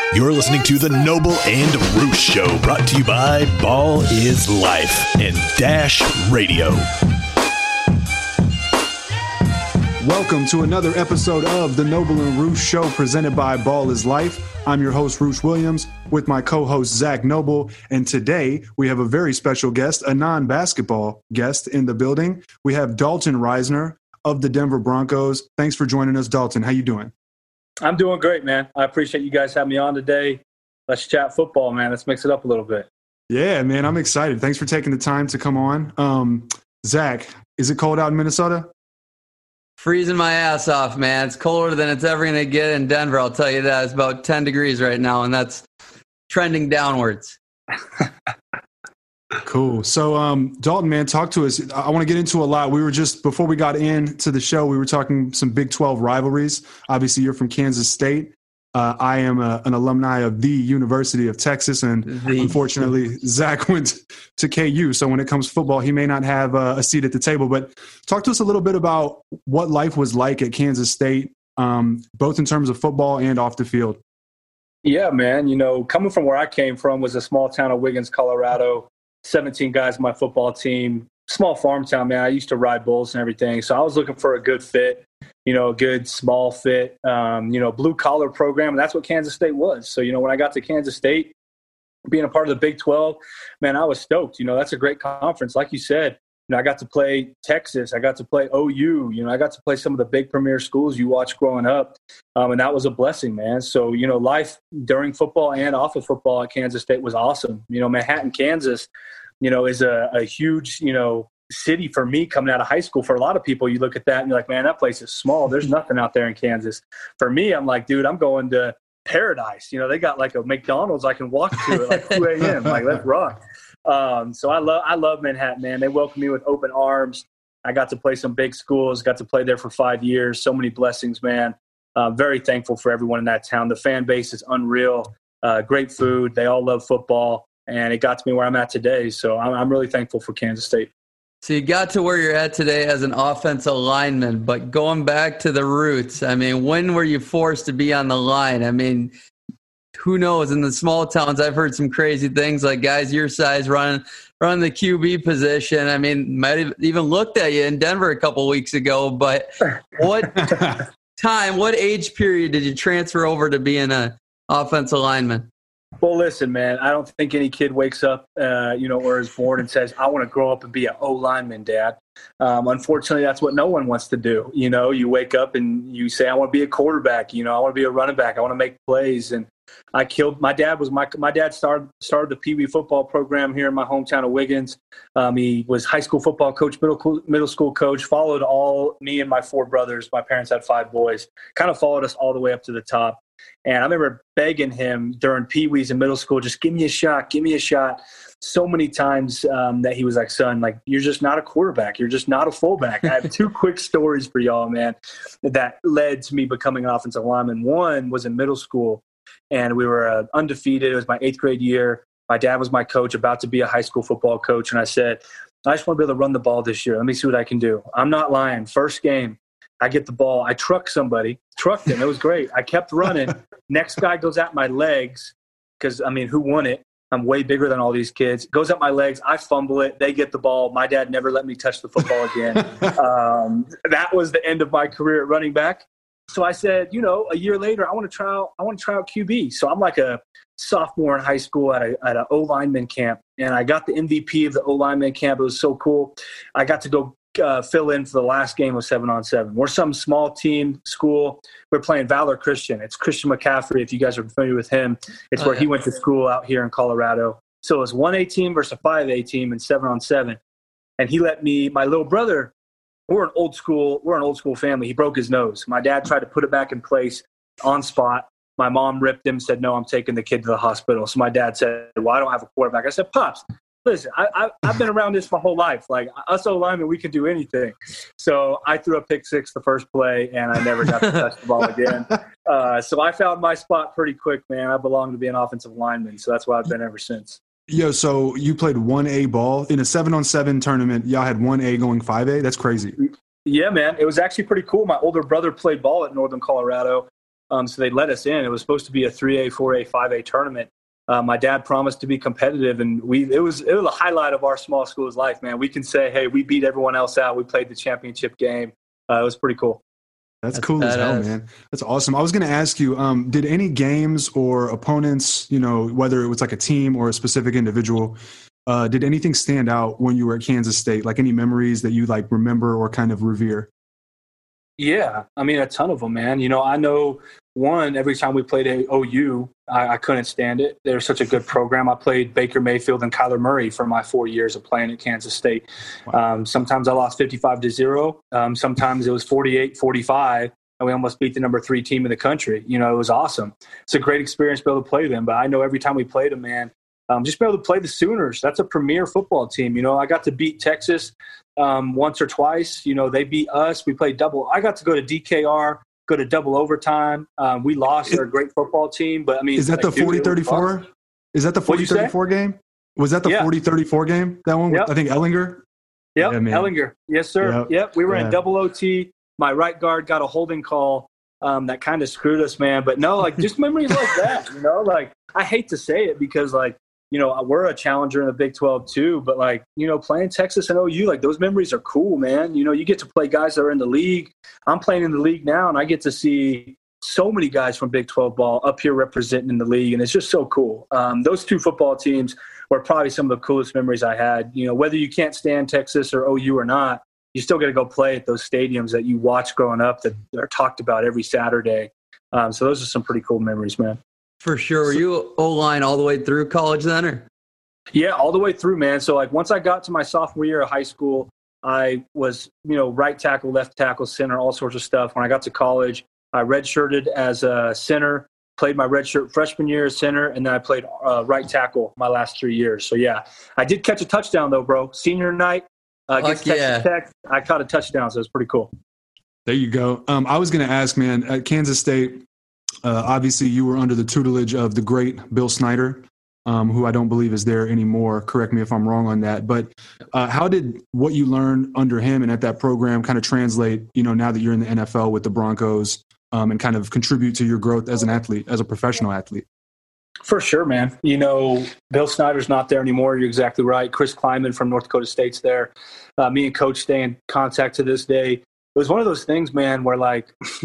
You're listening to the Noble and Roosh Show, brought to you by Ball is Life and Dash Radio. Welcome to another episode of the Noble and Roosh Show, presented by Ball is Life. I'm your host, Roosh Williams, with my co-host, Zach Noble. And today we have a very special guest, a non-basketball guest in the building. We have Dalton Risner of the Denver Broncos. Thanks for joining us, Dalton. How you doing? I'm doing great, man. I appreciate you guys having me on today. Let's chat football, man. Let's mix it up a little bit. Yeah, man, I'm excited. Thanks for taking the time to come on. Zach, is it cold out in Minnesota? Freezing my ass off, man. It's colder than it's ever going to get in Denver, I'll tell you that. It's about 10 degrees right now, and that's trending downwards. Cool. So, Dalton, man, talk to us. I want to get into a lot. We were just, before we got into the show, we were talking some Big 12 rivalries. Obviously, you're from Kansas State. I am an alumni of the University of Texas, and unfortunately, Zach went to KU. So when it comes to football, he may not have a seat at the table. But talk to us a little bit about what life was like at Kansas State, both in terms of football and off the field. Yeah, man. You know, coming from where I came from was a small town of Wiggins, Colorado. 17 guys on my football team. Small farm town, man. I used to ride bulls and everything. So I was looking for a good fit. You know, a good small fit, blue collar program. And that's what Kansas State was. So, you know, when I got to Kansas State, being a part of the Big 12, man, I was stoked. You know, that's a great conference. Like you said, you know, I got to play Texas. I got to play OU. You know, I got to play some of the big premier schools you watched growing up. And that was a blessing, man. So, you know, life during football and off of football at Kansas State was awesome. You know, Manhattan, Kansas, you know, is a huge, you know, city for me coming out of high school. For a lot of people, you look at that and you're like, man, that place is small. There's nothing out there in Kansas. For me, I'm like, dude, I'm going to paradise. You know, they got like a McDonald's I can walk to at like 2 a.m. Like, let's rock. So I love Manhattan, man. They welcomed me with open arms. I got to play some big schools, got to play there for 5 years. So many blessings, man. Very thankful for everyone in that town. The fan base is unreal. Great food. They all love football. And it got to me where I'm at today. So I'm really thankful for Kansas State. So you got to where you're at today as an offensive lineman, but going back to the roots, I mean, when were you forced to be on the line? I mean, who knows? In the small towns, I've heard some crazy things like guys your size running the QB position. I mean, might have even looked at you in Denver a couple weeks ago, but what age period did you transfer over to being an offensive lineman? Well, listen, man, I don't think any kid wakes up, or is born and says, I want to grow up and be an O-lineman, Dad. Unfortunately, that's what no one wants to do. You know, you wake up and you say, I want to be a quarterback. You know, I want to be a running back. I want to make plays. And my dad started the Pee Wee football program here in my hometown of Wiggins. He was high school football coach, middle school coach, followed all me and my 4 brothers. My parents had 5 boys, kind of followed us all the way up to the top. And I remember begging him during Pee Wees in middle school, just give me a shot. So many times that he was like, son, like, you're just not a quarterback. You're just not a fullback. I have 2 quick stories for y'all, man, that led to me becoming an offensive lineman. One was in middle school, and we were undefeated. It was my 8th grade year. My dad was my coach, about to be a high school football coach. And I said, I just want to be able to run the ball this year. Let me see what I can do. I'm not lying. First game, I get the ball. I trucked him. It was great. I kept running. Next guy goes at my legs because, I mean, who won it? I'm way bigger than all these kids. Goes at my legs. I fumble it. They get the ball. My dad never let me touch the football again. That was the end of my career at running back. So I said, you know, a year later, I want to try out QB. So I'm like a sophomore in high school at an O-lineman camp. And I got the MVP of the O-lineman camp. It was so cool. I got to go fill in for the last game of 7-on-7. We're some small team school. We're playing Valor Christian. It's Christian McCaffrey, if you guys are familiar with him. It's where he went to school out here in Colorado. So it was 1A team versus a 5A team and 7-on-7. And he let me, my little brother, we're an old school family. He broke his nose. My dad tried to put it back in place on spot. My mom ripped him, said, no, I'm taking the kid to the hospital. So my dad said, well, I don't have a quarterback. I said, Pops, listen, I've been around this my whole life. Like, us O-linemen, we can do anything. So I threw a pick six the first play, and I never got to touch the ball again. So I found my spot pretty quick, man. I belong to be an offensive lineman, so that's why I've been ever since. Yo, so you played 1A ball in a 7-on-7 tournament. Y'all had 1A going 5A? That's crazy. Yeah, man. It was actually pretty cool. My older brother played ball at Northern Colorado. So they let us in. It was supposed to be a 3A, 4A, 5A tournament. My dad promised to be competitive, and it was a highlight of our small school's life, man. We can say, hey, we beat everyone else out. We played the championship game. It was pretty cool. That's cool as hell, man. That's awesome. I was going to ask you, did any games or opponents, whether it was like a team or a specific individual, did anything stand out when you were at Kansas State? Like any memories that you like remember or kind of revere? Yeah, I mean, a ton of them, man. I know one, every time we played at OU, I couldn't stand it. They're such a good program. I played Baker Mayfield and Kyler Murray for my 4 years of playing at Kansas State. Wow. Sometimes I lost 55-0. Sometimes it was 48-45, and we almost beat the number 3 team in the country. It was awesome. It's a great experience to be able to play them. But I know every time we played them, man, just be able to play the Sooners. That's a premier football team. I got to beat Texas once or twice. They beat us. We played double. I got to go to DKR, go to double overtime. We lost. They're a great football team. But, I mean, is that the 40-34? Is that the 40-34 game? Was that the 40-34 game? That one with, I think, Ellinger? Yep, Ellinger. Yes, sir. Yep. We were in double OT. My right guard got a holding call that kind of screwed us, man. But, no, just memories like that, I hate to say it because, we're a challenger in the Big 12 too, but playing Texas and OU, those memories are cool, man. You get to play guys that are in the league. I'm playing in the league now, and I get to see so many guys from Big 12 ball up here representing in the league, and it's just so cool. Those two football teams were probably some of the coolest memories I had. Whether you can't stand Texas or OU or not, you still got to go play at those stadiums that you watch growing up that are talked about every Saturday. So those are some pretty cool memories, man. For sure. Were you O-line all the way through college then? Or? Yeah, all the way through, man. So, once I got to my sophomore year of high school, I was, right tackle, left tackle, center, all sorts of stuff. When I got to college, I redshirted as a center, played my redshirt freshman year as center, and then I played right tackle my last 3 years. So, yeah, I did catch a touchdown, though, bro. Senior night against Texas Tech, I caught a touchdown, so it was pretty cool. There you go. I was going to ask, man, at Kansas State, obviously, you were under the tutelage of the great Bill Snyder, who I don't believe is there anymore. Correct me if I'm wrong on that. But how did what you learned under him and at that program kind of translate, now that you're in the NFL with the Broncos and kind of contribute to your growth as an athlete, as a professional athlete? For sure, man. Bill Snyder's not there anymore. You're exactly right. Chris Kleiman from North Dakota State's there. Me and Coach stay in contact to this day. It was one of those things, man, where I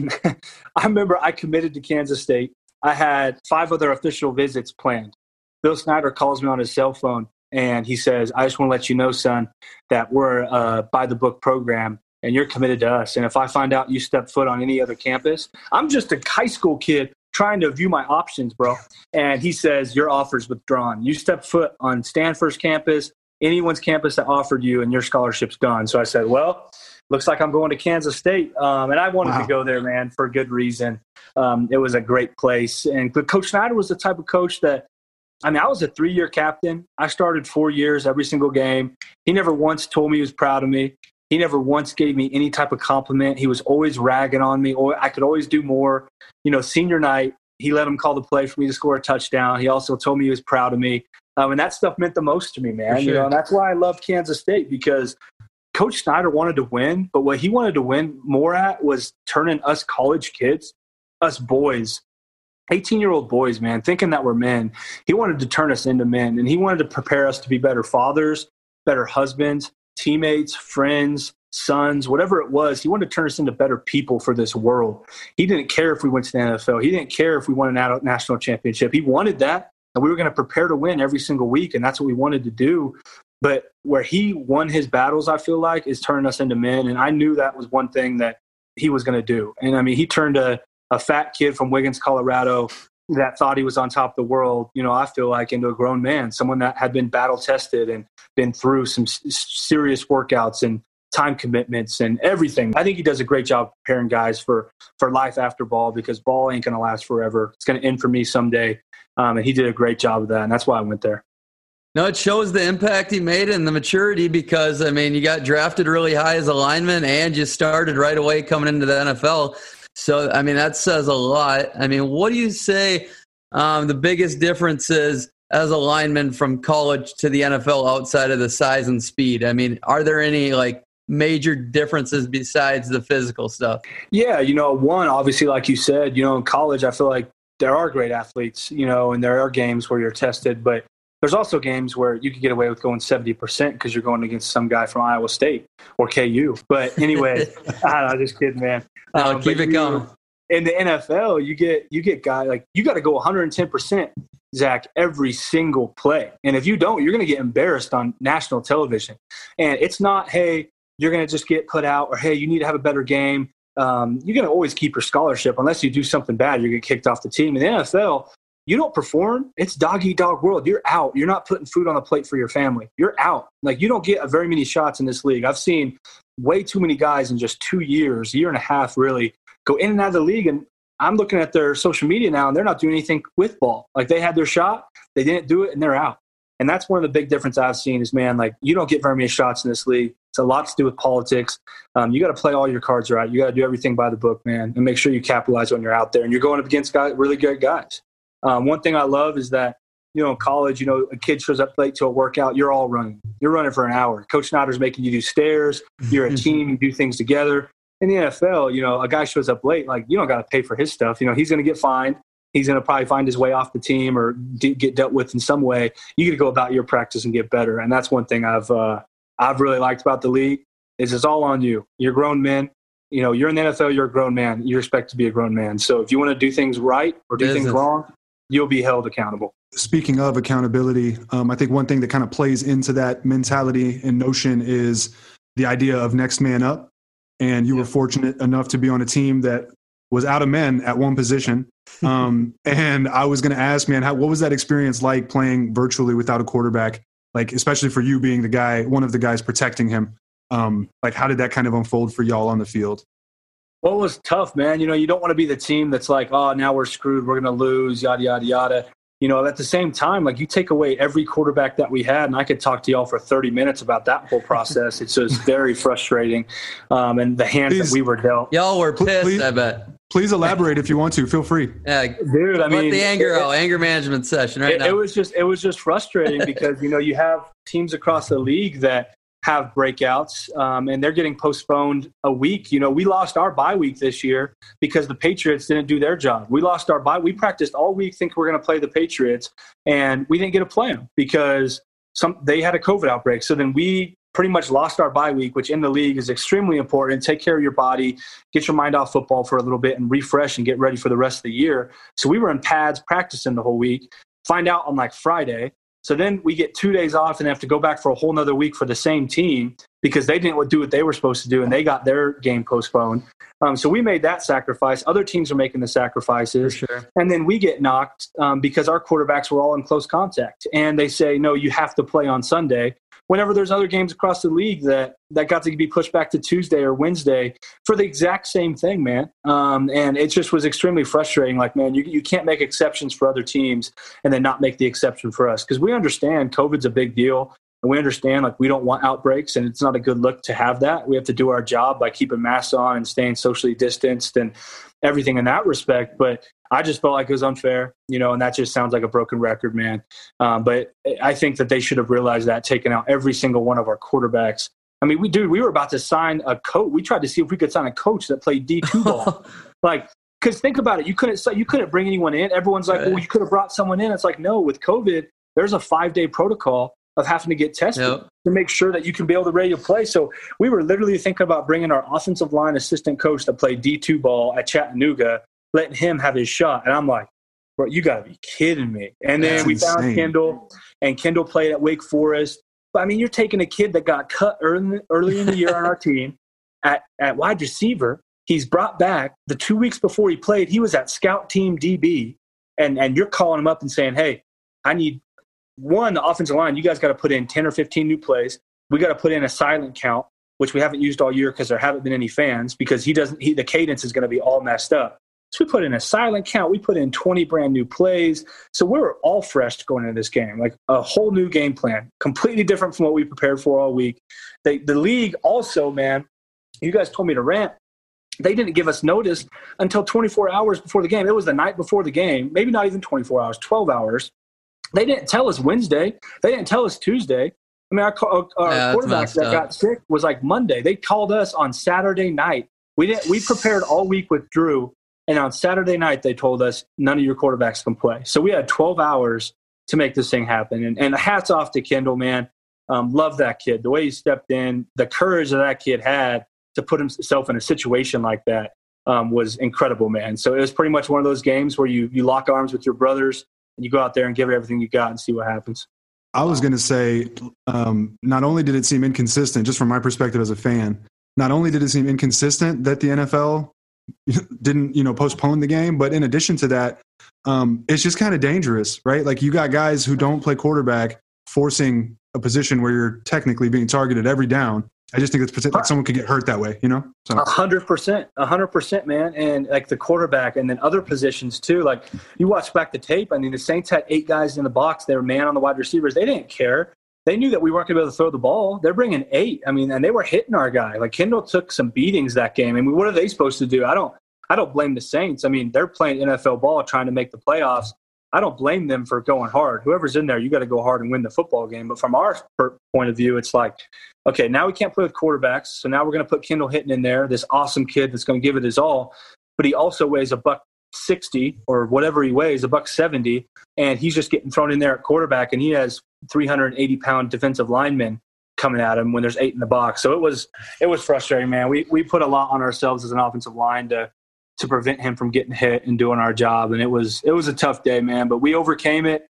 remember I committed to Kansas State. I had 5 other official visits planned. Bill Snyder calls me on his cell phone and he says, I just want to let you know, son, that we're a by the book program and you're committed to us. And if I find out you step foot on any other campus, I'm just a high school kid trying to view my options, bro. And he says, your offer's withdrawn. You step foot on Stanford's campus, anyone's campus that offered you, and your scholarship's gone. So I said, well, looks like I'm going to Kansas State. And I wanted to go there, man, for a good reason. It was a great place. But Coach Snyder was the type of coach that, I was a 3-year captain. I started 4 years every single game. He never once told me he was proud of me. He never once gave me any type of compliment. He was always ragging on me. I could always do more. Senior night, he let him call the play for me to score a touchdown. He also told me he was proud of me. And that stuff meant the most to me, man. Sure. And that's why I love Kansas State, because Coach Snyder wanted to win, but what he wanted to win more at was turning us college kids, us boys, 18-year-old boys, man, thinking that we're men. He wanted to turn us into men, and he wanted to prepare us to be better fathers, better husbands, teammates, friends, sons, whatever it was. He wanted to turn us into better people for this world. He didn't care if we went to the NFL. He didn't care if we won a national championship. He wanted that, and we were going to prepare to win every single week, and that's what we wanted to do. But where he won his battles, I feel like, is turning us into men. And I knew that was one thing that he was going to do. And, he turned a fat kid from Wiggins, Colorado, that thought he was on top of the world, I feel like, into a grown man, someone that had been battle-tested and been through some serious workouts and time commitments and everything. I think he does a great job preparing guys for life after ball, because ball ain't going to last forever. It's going to end for me someday. And he did a great job of that, and that's why I went there. No, it shows the impact he made and the maturity, because, you got drafted really high as a lineman and you started right away coming into the NFL. So, that says a lot. What do you say the biggest difference is as a lineman from college to the NFL outside of the size and speed? Are there any, major differences besides the physical stuff? Yeah, one, obviously, like you said, in college, I feel like there are great athletes, and there are games where you're tested, but there's also games where you could get away with going 70% because you're going against some guy from Iowa State or KU. But anyway, I'm just kidding, man. No, keep it going. In the NFL, you get guys like you got to go 110%, Zach, every single play. And if you don't, you're going to get embarrassed on national television. And it's not, hey, you're going to just get put out, or hey, you need to have a better game. You're going to always keep your scholarship unless you do something bad. You get kicked off the team. In the NFL, you don't perform, it's dog-eat-dog world. You're out. You're not putting food on the plate for your family. You're out. Like, you don't get very many shots in this league. I've seen way too many guys in just 2 years, year and a half, really, go in and out of the league. And I'm looking at their social media now, and they're not doing anything with ball. Like, they had their shot, they didn't do it, and they're out. And that's one of the big differences I've seen is, man, like, you don't get very many shots in this league. It's a lot to do with politics. You got to play all your cards right. You got to do everything by the book, man, and make sure you capitalize when you're out there. And you're going up against guys, really great guys. One thing I love is that, in college, a kid shows up late to a workout, you're all running. You're running for an hour. Coach Snyder's making you do stairs. You're a team. You do things together. In the NFL, a guy shows up late, like, you don't got to pay for his stuff. He's going to get fined. He's going to probably find his way off the team or get dealt with in some way. You got to go about your practice and get better. And that's one thing I've really liked about the league is it's all on you. You're grown men. You're in the NFL, you're a grown man. You expect to be a grown man. So if you want to do things right or do things wrong, you'll be held accountable. Speaking of accountability, I think one thing that kind of plays into that mentality and notion is the idea of next man up. And you were fortunate enough to be on a team that was out of men at one position. And I was going to ask, man, what was that experience like playing virtually without a quarterback? Like, especially for you being one of the guys protecting him. Like, how did that kind of unfold for y'all on the field? Well, it was tough, man. You don't want to be the team that's like, oh, now we're screwed. We're going to lose, yada, yada, yada. At the same time, like, you take away every quarterback that we had, and I could talk to y'all for 30 minutes about that whole process. It's just very frustrating. And the hands that we were dealt. Y'all were pissed, I bet. Please elaborate if you want to. Feel free. Yeah, dude. Let the anger out. Anger management session now. It was just frustrating because you have teams across the league that have breakouts, and they're getting postponed a week. We lost our bye week this year because the Patriots didn't do their job. We lost our bye. We practiced all week thinking we're going to play the Patriots, and we didn't get to play them because they had a COVID outbreak. So then we pretty much lost our bye week, which in the league is extremely important. Take care of your body, get your mind off football for a little bit, and refresh and get ready for the rest of the year. So we were in pads practicing the whole week, find out on like Friday. So then we get 2 days off and have to go back for a whole nother week for the same team because they didn't do what they were supposed to do and they got their game postponed. So we made that sacrifice. Other teams are making the sacrifices. For sure. And then we get knocked because our quarterbacks were all in close contact. And they say, no, you have to play on Sunday. Whenever there's other games across the league that got to be pushed back to Tuesday or Wednesday for the exact same thing, man. And it just was extremely frustrating. Like, man, you can't make exceptions for other teams and then not make the exception for us. Because we understand COVID's a big deal. And we understand, like, we don't want outbreaks, and it's not a good look to have that. We have to do our job by keeping masks on and staying socially distanced and everything in that respect. But I just felt like it was unfair, and that just sounds like a broken record, man. But I think that they should have realized that, taking out every single one of our quarterbacks. I mean, we were about to sign a coach. We tried to see if we could sign a coach that played D2 ball. Like, because think about it. You couldn't bring anyone in. Everyone's like, well, you could have brought someone in. It's like, no, with COVID, there's a 5-day protocol of having to get tested to make sure that you can be able to ready to play. So we were literally thinking about bringing our offensive line assistant coach that played D2 ball at Chattanooga, letting him have his shot. And I'm like, bro, you got to be kidding me. And then we found Kendall, and Kendall played at Wake Forest. But, I mean, you're taking a kid that got cut early in the year on our team at wide receiver. He's brought back. The 2 weeks before he played, he was at scout team DB. And you're calling him up and saying, hey, I need – the offensive line, you guys got to put in 10 or 15 new plays. We got to put in a silent count, which we haven't used all year because there haven't been any fans because the cadence is going to be all messed up. So we put in a silent count. We put in 20 brand new plays. So we were all fresh going into this game, like a whole new game plan, completely different from what we prepared for all week. The league also, man, you guys told me to rant. They didn't give us notice until 24 hours before the game. It was the night before the game, maybe not even 24 hours, 12 hours. They didn't tell us Wednesday. They didn't tell us Tuesday. I I mean, our quarterback that got sick was like Monday. They called us on Saturday night. We prepared all week with Drew, and on Saturday night they told us none of your quarterbacks can play. So we had 12 hours to make this thing happen. And hats off to Kendall, man. Love that kid. The way he stepped in, the courage that kid had to put himself in a situation like that was incredible, man. So it was pretty much one of those games where you lock arms with your brothers and you go out there and give it everything you got and see what happens. I was going to say, not only did it seem inconsistent, just from my perspective as a fan, not only did it seem inconsistent that the NFL didn't, postpone the game, but in addition to that, it's just kind of dangerous, right? Like you got guys who don't play quarterback forcing a position where you're technically being targeted every down. I just think it's like someone could get hurt that way, So 100%, man. And like the quarterback and then other positions too. Like you watch back the tape. I mean, the Saints had 8 guys in the box. They were man on the wide receivers. They didn't care. They knew that we weren't going to be able to throw the ball. They're bringing 8. I mean, and they were hitting our guy. Like Kendall took some beatings that game. I mean, what are they supposed to do? I don't blame the Saints. I mean, they're playing NFL ball, trying to make the playoffs. I don't blame them for going hard. Whoever's in there, you got to go hard and win the football game. But from our point of view, it's like, okay, now we can't play with quarterbacks. So now we're going to put Kendall Hinton in there, this awesome kid that's going to give it his all. But he also weighs $160 or whatever he weighs, $170, and he's just getting thrown in there at quarterback, and he has 380-pound defensive linemen coming at him when there's 8 in the box. So it was frustrating, man. We put a lot on ourselves as an offensive line to prevent him from getting hit and doing our job. And it was a tough day, man, but we overcame it.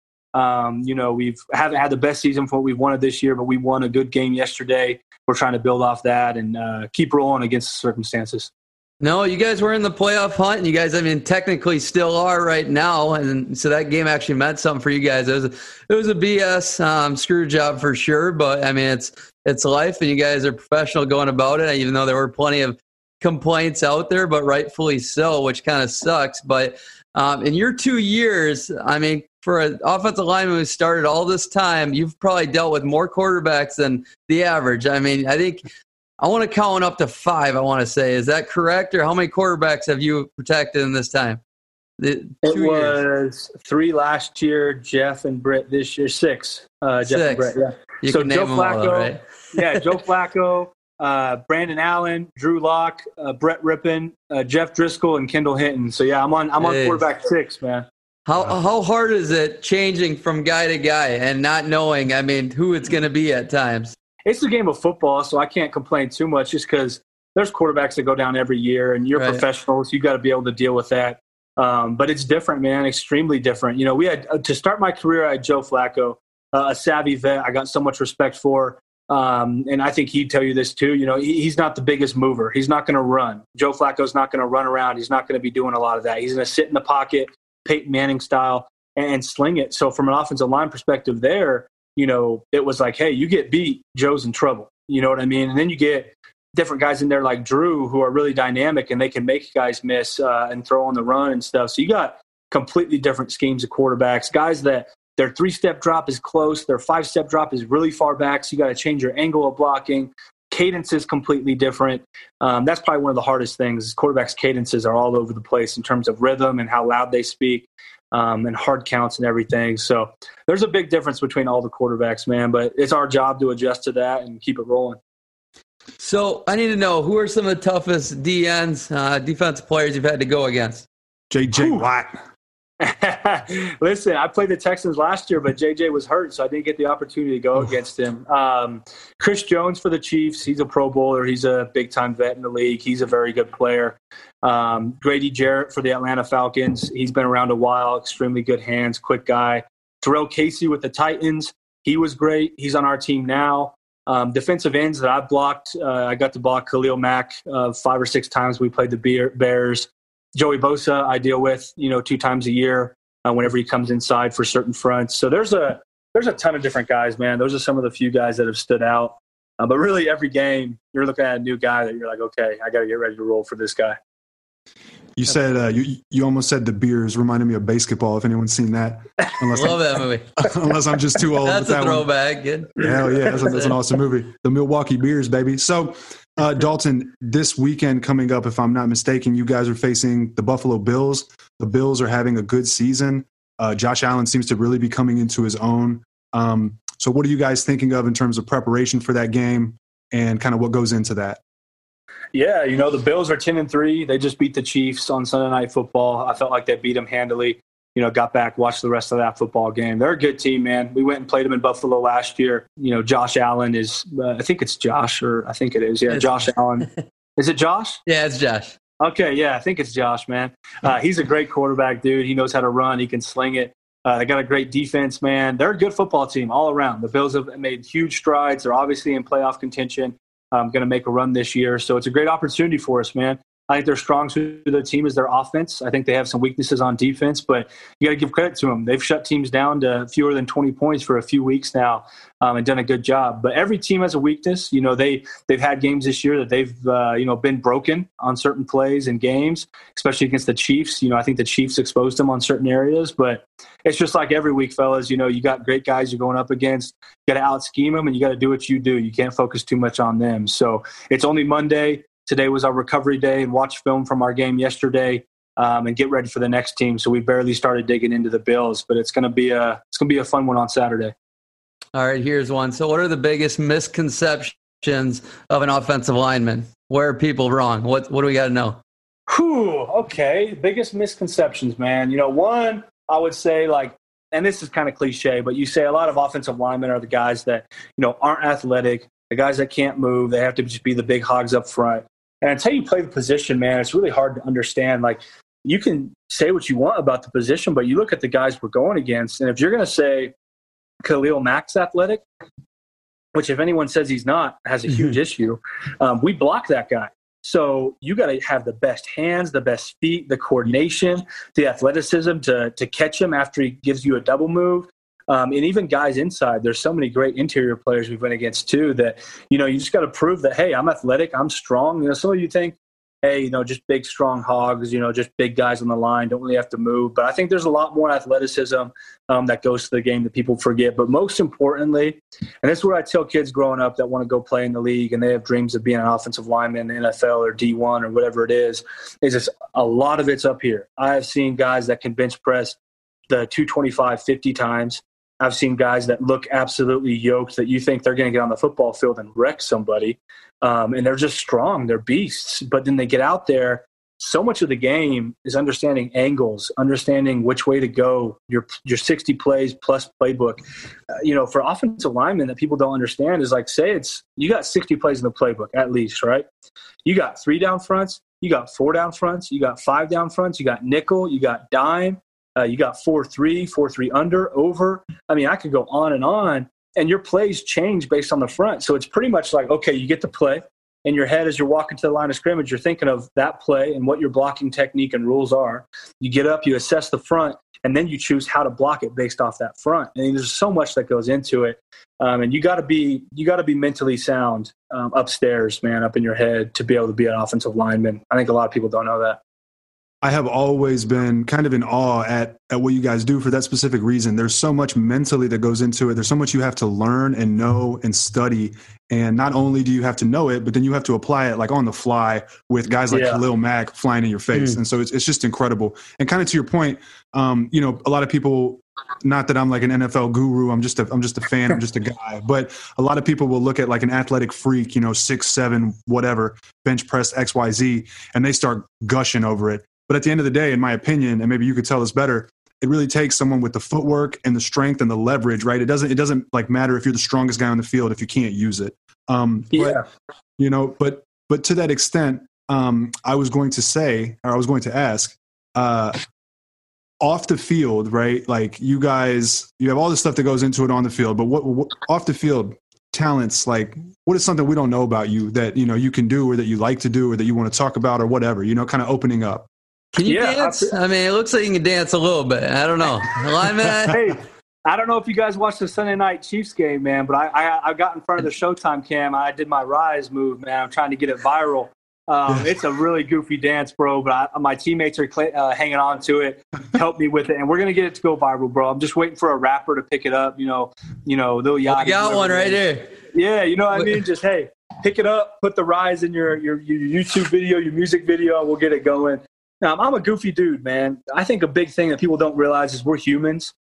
We haven't had the best season for what we've wanted this year, but we won a good game yesterday. We're trying to build off that and keep rolling against the circumstances. No, you guys were in the playoff hunt, and you guys, technically still are right now. And so that game actually meant something for you guys. It was a BS screw job for sure, but it's life, and you guys are professional going about it, even though there were plenty of complaints out there, but rightfully so, which kind of sucks. But in your 2 years, for an offensive lineman who started all this time, you've probably dealt with more quarterbacks than the average. I think I want to count up to 5, I want to say. Is that correct? Or how many quarterbacks have you protected in this time? It was 3 last year, Jeff and Britt this year, 6. Jeff 6. And Britt, yeah. You can name them all, right? Yeah, Joe Flacco, Brandon Allen, Drew Lock, Brett Rippon, Jeff Driscoll, and Kendall Hinton. So yeah, I'm on quarterback 6, man. How hard is it changing from guy to guy and not knowing, who it's going to be at times? It's a game of football, so I can't complain too much just because there's quarterbacks that go down every year, and you're professionals. You got to be able to deal with that. But it's different, man, extremely different. We had to start my career, I had Joe Flacco, a savvy vet I got so much respect for. And I think he'd tell you this too. He's not the biggest mover. He's not going to run. Joe Flacco's not going to run around. He's not going to be doing a lot of that. He's going to sit in the pocket, Peyton Manning style, and sling it. So from an offensive line perspective there, it was like, hey, you get beat, Joe's in trouble. You know what I mean? And then you get different guys in there like Drew who are really dynamic and they can make guys miss and throw on the run and stuff. So you got completely different schemes of quarterbacks, guys that their 3-step drop is close, their 5-step drop is really far back, so you got to change your angle of blocking. Cadence is completely different. That's probably one of the hardest things. Quarterbacks' cadences are all over the place in terms of rhythm and how loud they speak. And hard counts and everything. So there's a big difference between all the quarterbacks, man, but it's our job to adjust to that and keep it rolling. So I need to know, who are some of the toughest DNs, defensive players you've had to go against? J.J. Watt. Listen, I played the Texans last year, but JJ was hurt, so I didn't get the opportunity to go against him. Chris Jones for the Chiefs, he's a Pro Bowler. He's a big-time vet in the league. He's a very good player. Grady Jarrett for the Atlanta Falcons. He's been around a while, extremely good hands, quick guy. Terrell Casey with the Titans. He was great. He's on our team now. Defensive ends that I've blocked, I got to block Khalil Mack 5 or 6 times. We played the Bears. Joey Bosa I deal with, 2 times a year whenever he comes inside for certain fronts. So there's a ton of different guys, man. Those are some of the few guys that have stood out. But really every game you're looking at a new guy that you're like, okay, I got to get ready to roll for this guy. You said you almost said the Beers reminded me of basketball. If anyone's seen that, love that movie. Unless I'm just too old. That's a throwback. Hell yeah, that's an awesome movie. The Milwaukee Beers, baby. So, Dalton, this weekend coming up, if I'm not mistaken, you guys are facing the Buffalo Bills. The Bills are having a good season. Josh Allen seems to really be coming into his own. So what are you guys thinking of in terms of preparation for that game and kind of what goes into that? Yeah, the Bills are 10-3. They just beat the Chiefs on Sunday Night Football. I felt like they beat them handily. Got back, watched the rest of that football game. They're a good team, man. We went and played them in Buffalo last year. Josh Allen is, I think it's Josh, or I think it is. Yeah, Josh Allen. Is it Josh? Yeah, it's Josh. Okay, yeah, I think it's Josh, man. He's a great quarterback, dude. He knows how to run. He can sling it. They got a great defense, man. They're a good football team all around. The Bills have made huge strides. They're obviously in playoff contention. Going to make a run this year. So it's a great opportunity for us, man. I think their strong suit of their team is their offense. I think they have some weaknesses on defense, but you got to give credit to them. They've shut teams down to fewer than 20 points for a few weeks now and done a good job. But every team has a weakness. They've had games this year that they've been broken on certain plays and games, especially against the Chiefs. I think the Chiefs exposed them on certain areas, but it's just like every week, fellas. You got great guys you're going up against. You got to out-scheme them, and you got to do what you do. You can't focus too much on them. So it's only Monday. Today was our recovery day, and watch film from our game yesterday and get ready for the next team. So we barely started digging into the Bills, but it's going to be a fun one on Saturday. All right, here's one. So what are the biggest misconceptions of an offensive lineman? Where are people wrong? What do we got to know? Okay. Biggest misconceptions, man. One, I would say, and this is kind of cliche, but you say a lot of offensive linemen are the guys that, aren't athletic, the guys that can't move. They have to just be the big hogs up front. And until you play the position, man, it's really hard to understand. You can say what you want about the position, but you look at the guys we're going against, and if you're going to say Khalil Mack's athletic, which if anyone says he's not, has a huge issue, we block that guy. So you got to have the best hands, the best feet, the coordination, the athleticism to catch him after he gives you a double move. And even guys inside, there's so many great interior players we've went against too that, you just got to prove that, hey, I'm athletic, I'm strong. Some of you think, hey, just big, strong hogs, just big guys on the line, don't really have to move. But I think there's a lot more athleticism that goes to the game that people forget. But most importantly, and this is what I tell kids growing up that want to go play in the league and they have dreams of being an offensive lineman in the NFL or D1 or whatever it is just a lot of it's up here. I have seen guys that can bench press the 225 50 times. I've seen guys that look absolutely yoked that you think they're going to get on the football field and wreck somebody. And they're just strong. They're beasts. But then they get out there. So much of the game is understanding angles, understanding which way to go, your 60 plays plus playbook. For offensive linemen that people don't understand is say you got 60 plays in the playbook at least, right? You got 3 down fronts. You got 4 down fronts. You got 5 down fronts. You got nickel. You got dime. You got 4-3, 4-3 under, over. I mean, I could go on, and your plays change based on the front. So it's pretty much okay, you get to play. In your head as you're walking to the line of scrimmage, you're thinking of that play and what your blocking technique and rules are. You get up, you assess the front, and then you choose how to block it based off that front. And there's so much that goes into it. And you got to be mentally sound upstairs, man, up in your head to be able to be an offensive lineman. I think a lot of people don't know that. I have always been kind of in awe at what you guys do for that specific reason. There's so much mentally that goes into it. There's so much you have to learn and know and study. And not only do you have to know it, but then you have to apply it on the fly with guys like Khalil Mack flying in your face. And so it's just incredible. And kind of to your point, a lot of people, not that I'm an NFL guru, I'm just a fan, I'm just a guy, but a lot of people will look at an athletic freak, 6'7", whatever, bench press XYZ, and they start gushing over it. But at the end of the day, in my opinion, and maybe you could tell us better, it really takes someone with the footwork and the strength and the leverage, right? It doesn't matter if you're the strongest guy on the field if you can't use it. But to that extent, I was going to ask, off the field, right? You guys, you have all the stuff that goes into it on the field, but what off the field talents, what is something we don't know about you that, you can do or that you like to do or that you want to talk about or whatever, kind of opening up. Can you dance? I mean, it looks like you can dance a little bit. I don't know. Hey, I don't know if you guys watched the Sunday night Chiefs game, man, but I got in front of the Showtime cam. I did my Rise move, man. I'm trying to get it viral. It's a really goofy dance, bro, but my teammates are hanging on to it, help me with it, and we're going to get it to go viral, bro. I'm just waiting for a rapper to pick it up, Lil Yachty. We got one right here. Yeah, you know what I mean? Just, hey, pick it up, put the Rise in your YouTube video, your music video, and we'll get it going. I'm a goofy dude, man. I think a big thing that people don't realize is we're humans.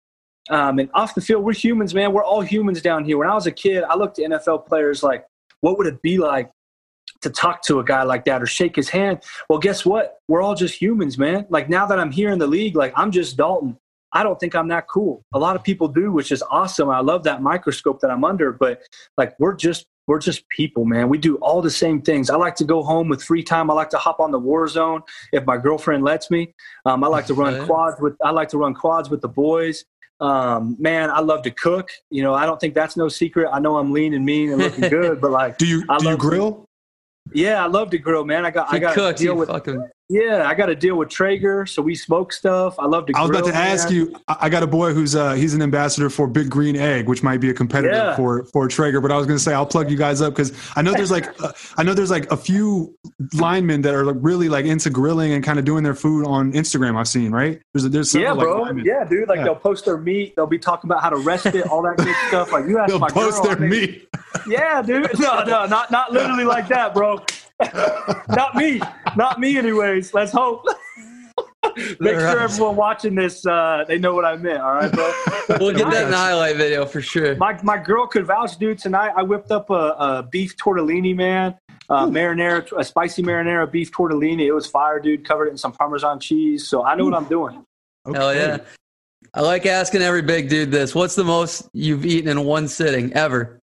And off the field, we're humans, man. We're all humans down here. When I was a kid, I looked at NFL players like, what would it be like to talk to a guy like that or shake his hand? Well, guess what? We're all just humans, man. Like now that I'm here in the league, like I'm just Dalton. I don't think I'm that cool. A lot of people do, which is awesome. I love that microscope that I'm under, but like we're just people, man. We do all the same things. I like to go home with free time. I like to hop on the war zone if my girlfriend lets me. I like to run quads with the boys. Man, I love to cook. You know, I don't think that's no secret. I know I'm lean and mean and looking good, but like, do you grill? Yeah, I love to grill, man. I got to deal with I got to deal with Traeger, so we smoke stuff. I love to grill. I was about to ask you. I got a boy who's he's an ambassador for Big Green Egg, which might be a competitor for Traeger. But I was going to say I'll plug you guys up because I know there's like a few linemen that are like really like into grilling and kind of doing their food on Instagram. I've seen, right? There's yeah, bro. Linemen. Yeah, dude. Like they'll post their meat. They'll be talking about how to rest it, all that good stuff. Like you ask they'll my post girl, their meat. Yeah, dude. No, not literally like that, bro. Not me anyways. Let's hope. Make sure everyone watching this they know what I meant. All right, bro. We'll get that in the highlight video for sure. My girl could vouch, dude. Tonight I whipped up a beef tortellini, man. Marinara, a spicy marinara beef tortellini. It was fire, dude. Covered it in some Parmesan cheese. So I know what I'm doing. Okay. Hell yeah. I like asking every big dude this. What's the most you've eaten in one sitting ever?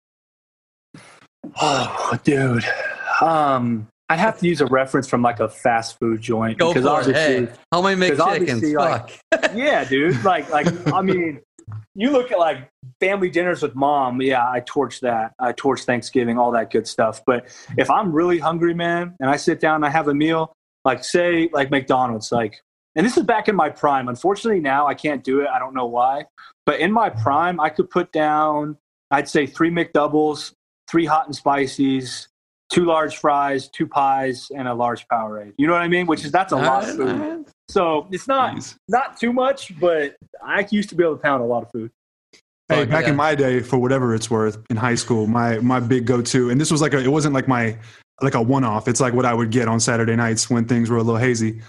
Oh, dude. I'd have to use a reference from like a fast food joint. Go for it. Hey, how many McChickens? Fuck. Yeah, dude. Like I mean, you look at like family dinners with mom. Yeah, I torch that. I torch Thanksgiving, all that good stuff. But if I'm really hungry, man, and I sit down and I have a meal, like say like McDonald's, like, and this is back in my prime. Unfortunately, now I can't do it. I don't know why. But in my prime, I could put down, I'd say 3 McDoubles, 3 hot and spicies, 2 large fries, 2 pies, and a large Powerade. You know what I mean? That's a lot of food. So it's not too much, but I used to be able to pound a lot of food. Hey, back in my day, for whatever it's worth, in high school, my big go-to, and this was it wasn't like a one-off. It's like what I would get on Saturday nights when things were a little hazy.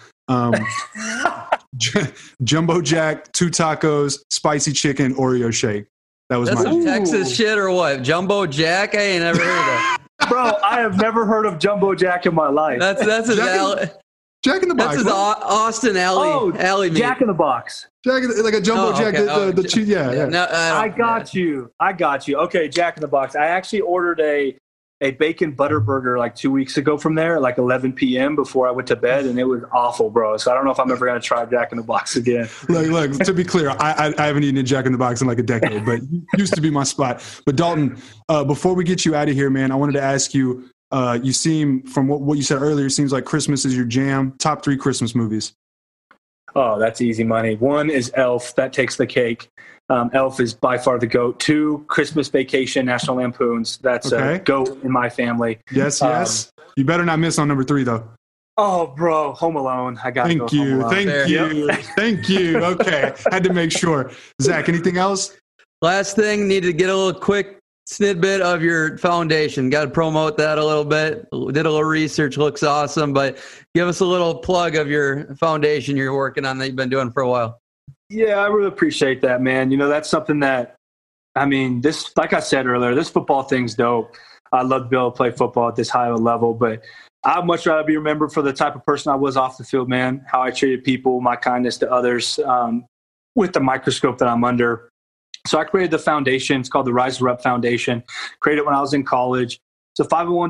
Jumbo Jack, 2 tacos, spicy chicken, Oreo shake. That's some Texas shit or what? Jumbo Jack? I ain't never heard of that. Bro, I have never heard of Jumbo Jack in my life. That's Jack in the Box. That's his Austin Alley meat. Jack in the Box. Like a Jumbo Jack. Okay. The cheese. Yeah. No, I got you. Okay, Jack in the Box. I actually ordered a bacon butter burger like 2 weeks ago from there, like 11 p.m. before I went to bed, and it was awful, bro. So I don't know if I'm ever going to try Jack in the Box again. Look, to be clear, I haven't eaten a Jack in the Box in like a decade, but used to be my spot. But Dalton, before we get you out of here, man, I wanted to ask you, you seem, from what you said earlier, it seems like Christmas is your jam. Top 3 Christmas movies. Oh, that's easy money. 1 is Elf. That takes the cake. Elf is by far the GOAT. 2, Christmas Vacation, National Lampoons. That's a GOAT in my family. Yes. You better not miss on number 3, though. Oh, bro, Home Alone. I got to go Home Alone. Thank you. Okay, had to make sure. Zach, anything else? Last thing, need to get a little quick snippet of your foundation. Got to promote that a little bit. Did a little research. Looks awesome. But give us a little plug of your foundation you're working on that you've been doing for a while. Yeah, I really appreciate that, man. You know, that's something that, I mean, this, like I said earlier, this football thing's dope. I love to be able to play football at this high of a level, but I'd much rather be remembered for the type of person I was off the field, man, how I treated people, my kindness to others, with the microscope that I'm under. So I created the foundation. It's called the Rise Up Foundation. Created it when I was in college. It's a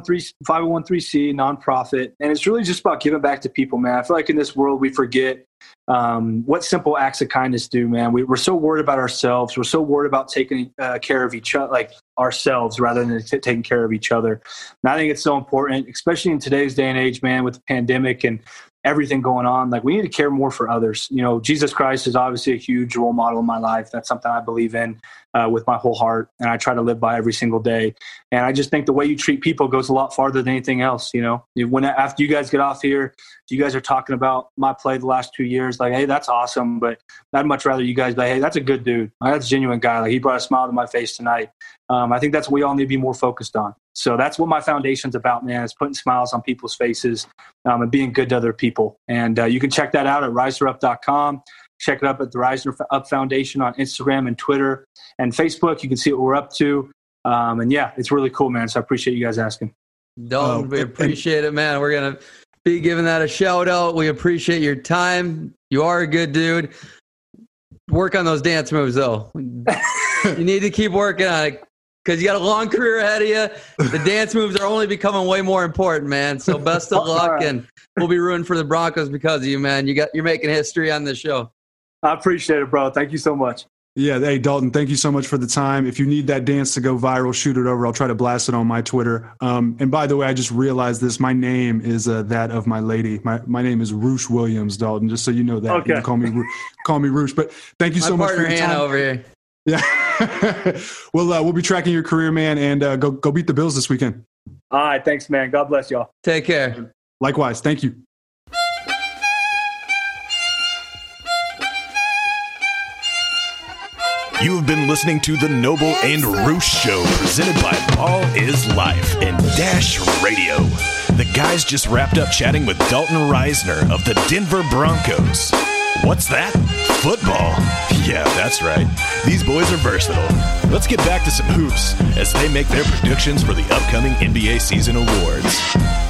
501(c) nonprofit, and it's really just about giving back to people, man. I feel like in this world we forget what simple acts of kindness do, man. We're so worried about ourselves. We're so worried about taking care of each other, like ourselves, rather than taking care of each other. And I think it's so important, especially in today's day and age, man, with the pandemic and everything going on. Like, we need to care more for others. You know, Jesus Christ is obviously a huge role model in my life. That's something I believe in with my whole heart, and I try to live by every single day. And I just think the way you treat people goes a lot farther than anything else. You know, when after you guys get off here, you guys are talking about my play the last 2 years, like, hey, that's awesome, but I'd much rather you guys be, hey, that's a good dude. That's a genuine guy. Like, he brought a smile to my face tonight. I think that's what we all need to be more focused on. So that's what my foundation's about, man, is putting smiles on people's faces and being good to other people. And you can check that out at riserup.com. check it up at the Rising Up Foundation on Instagram and Twitter and Facebook. You can see what we're up to. And yeah, it's really cool, man. So I appreciate you guys asking. Dalton, we appreciate it, man. We're going to be giving that a shout out. We appreciate your time. You are a good dude. Work on those dance moves, though. You need to keep working on it because you got a long career ahead of you. The dance moves are only becoming way more important, man. So best of luck, right. And we'll be rooting for the Broncos because of you, man. You're making history on this show. I appreciate it, bro. Thank you so much. Yeah. Hey, Dalton, thank you so much for the time. If you need that dance to go viral, shoot it over. I'll try to blast it on my Twitter. And by the way, I just realized this. My name is that of my lady. My name is Roosh Williams, Dalton, just so you know that. Okay. You can call me Roosh. But thank you so much for your time. Hannah over here. Yeah. We'll be tracking your career, man, and go beat the Bills this weekend. All right. Thanks, man. God bless y'all. Take care. Likewise. Thank you. You have been listening to the Noble and Roosh Show, presented by Ball is Life and Dash Radio. The guys just wrapped up chatting with Dalton Risner of the Denver Broncos. What's that? Football. Yeah, that's right. These boys are versatile. Let's get back to some hoops as they make their predictions for the upcoming NBA season awards.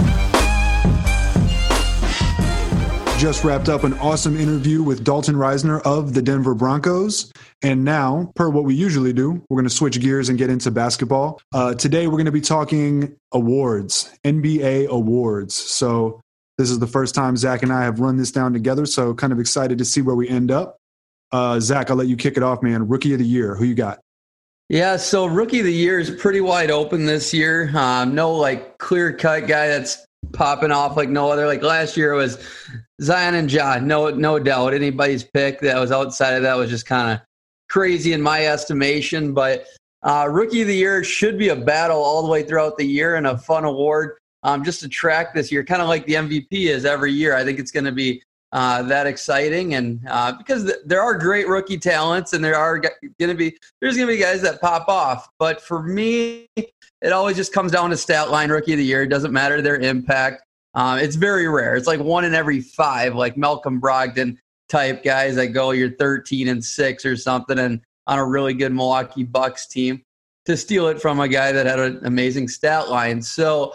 Just wrapped up an awesome interview with Dalton Risner of the Denver Broncos. And now, per what we usually do, we're going to switch gears and get into basketball. Today, we're going to be talking awards, NBA awards. So this is the first time Zach and I have run this down together, so kind of excited to see where we end up. Zach, I'll let you kick it off, man. Rookie of the year, who you got? Yeah, so Rookie of the Year is pretty wide open this year. No, clear-cut guy that's popping off like no other. Like last year it was Zion and Ja, no doubt. Anybody's pick that was outside of that was just kind of crazy in my estimation. But Rookie of the Year should be a battle all the way throughout the year and a fun award just to track this year, kind of like the MVP is every year. I think it's going to be that exciting, and because there are great rookie talents, and there's going to be guys that pop off. But for me, it always just comes down to stat line Rookie of the Year. It doesn't matter their impact. It's very rare. It's like 1 in every 5, like Malcolm Brogdon type guys that go you're 13-6 or something, and on a really good Milwaukee Bucks team to steal it from a guy that had an amazing stat line. So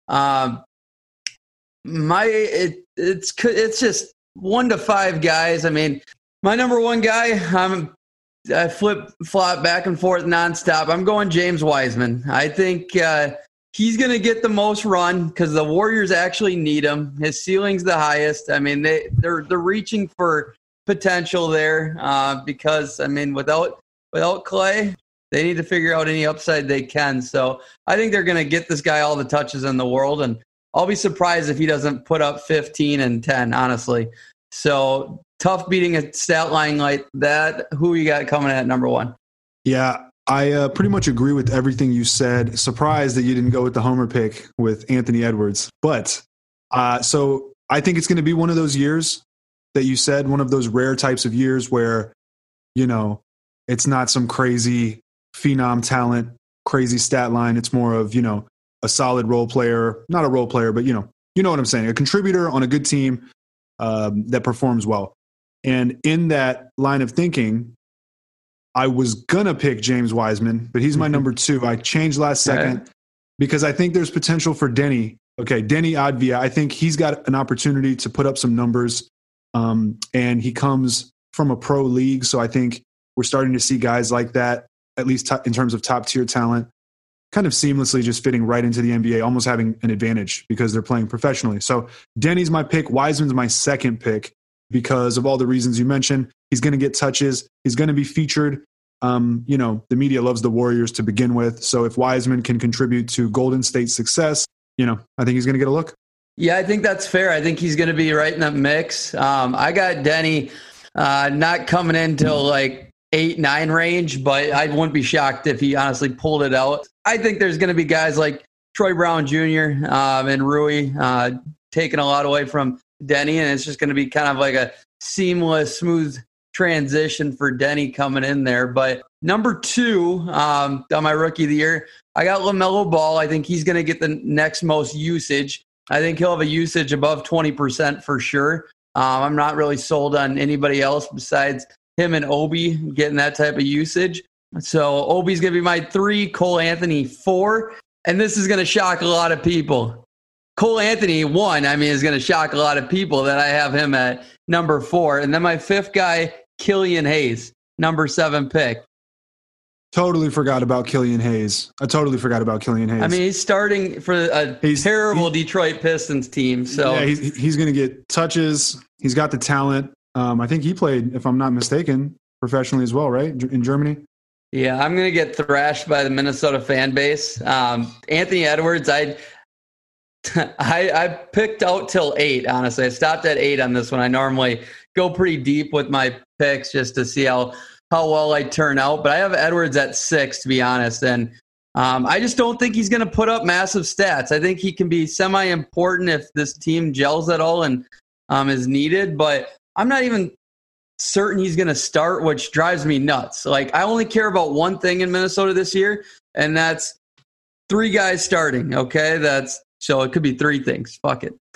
it's just 1 to 5 guys. I mean, my number one guy, I flip-flop back and forth nonstop. I'm going James Wiseman. I think he's going to get the most run because the Warriors actually need him. His ceiling's the highest. I mean, they're reaching for potential there because, I mean, without Clay, they need to figure out any upside they can. So I think they're going to get this guy all the touches in the world, and I'll be surprised if he doesn't put up 15 and 10, honestly. So tough beating a stat line like that. Who you got coming at number 1? Yeah, I pretty much agree with everything you said. Surprised that you didn't go with the homer pick with Anthony Edwards. But so I think it's going to be one of those years that you said, one of those rare types of years where, you know, it's not some crazy phenom talent, crazy stat line. It's more of, you know, a solid role player, not a role player, but, you know what I'm saying, a contributor on a good team that performs well. And in that line of thinking, I was going to pick James Wiseman, but he's my number 2. I changed last second because I think there's potential for Denny. Okay, Denny Advia. I think he's got an opportunity to put up some numbers, and he comes from a pro league. So I think we're starting to see guys like that, at least in terms of top-tier talent, kind of seamlessly just fitting right into the NBA, almost having an advantage because they're playing professionally. So Denny's my pick. Wiseman's my second pick because of all the reasons you mentioned. He's going to get touches. He's going to be featured. You know, the media loves the Warriors to begin with. So if Wiseman can contribute to Golden State's success, you know, I think he's going to get a look. Yeah, I think that's fair. I think he's going to be right in that mix. I got Denny not coming in till like 8-9 range, but I wouldn't be shocked if he honestly pulled it out. I think there's going to be guys like Troy Brown Jr. And Rui taking a lot away from Denny, and it's just going to be kind of like a seamless, smooth transition for Denny coming in there. But number 2 on my Rookie of the Year, I got LaMelo Ball. I think he's going to get the next most usage. I think he'll have a usage above 20% for sure. I'm not really sold on anybody else besides him and Obi getting that type of usage. So Obi's going to be my 3, Cole Anthony 4, and this is going to shock a lot of people. Cole Anthony 1, is going to shock a lot of people that I have him at number 4. And then my 5th guy, Killian Hayes, number 7 pick. Totally forgot about Killian Hayes. I totally forgot about Killian Hayes. He's starting for a terrible Detroit Pistons team. So yeah, he's going to get touches. He's got the talent. I think he played, if I'm not mistaken, professionally as well, right? In Germany? Yeah, I'm going to get thrashed by the Minnesota fan base. Anthony Edwards, I picked out till 8, honestly. I stopped at 8 on this one. I normally go pretty deep with my picks just to see how well I turn out. But I have Edwards at 6, to be honest. And I just don't think he's going to put up massive stats. I think he can be semi-important if this team gels at all and is needed. But I'm not even certain he's going to start, which drives me nuts. Like, I only care about one thing in Minnesota this year, and that's 3 guys starting, okay? So it could be 3 things. Fuck it.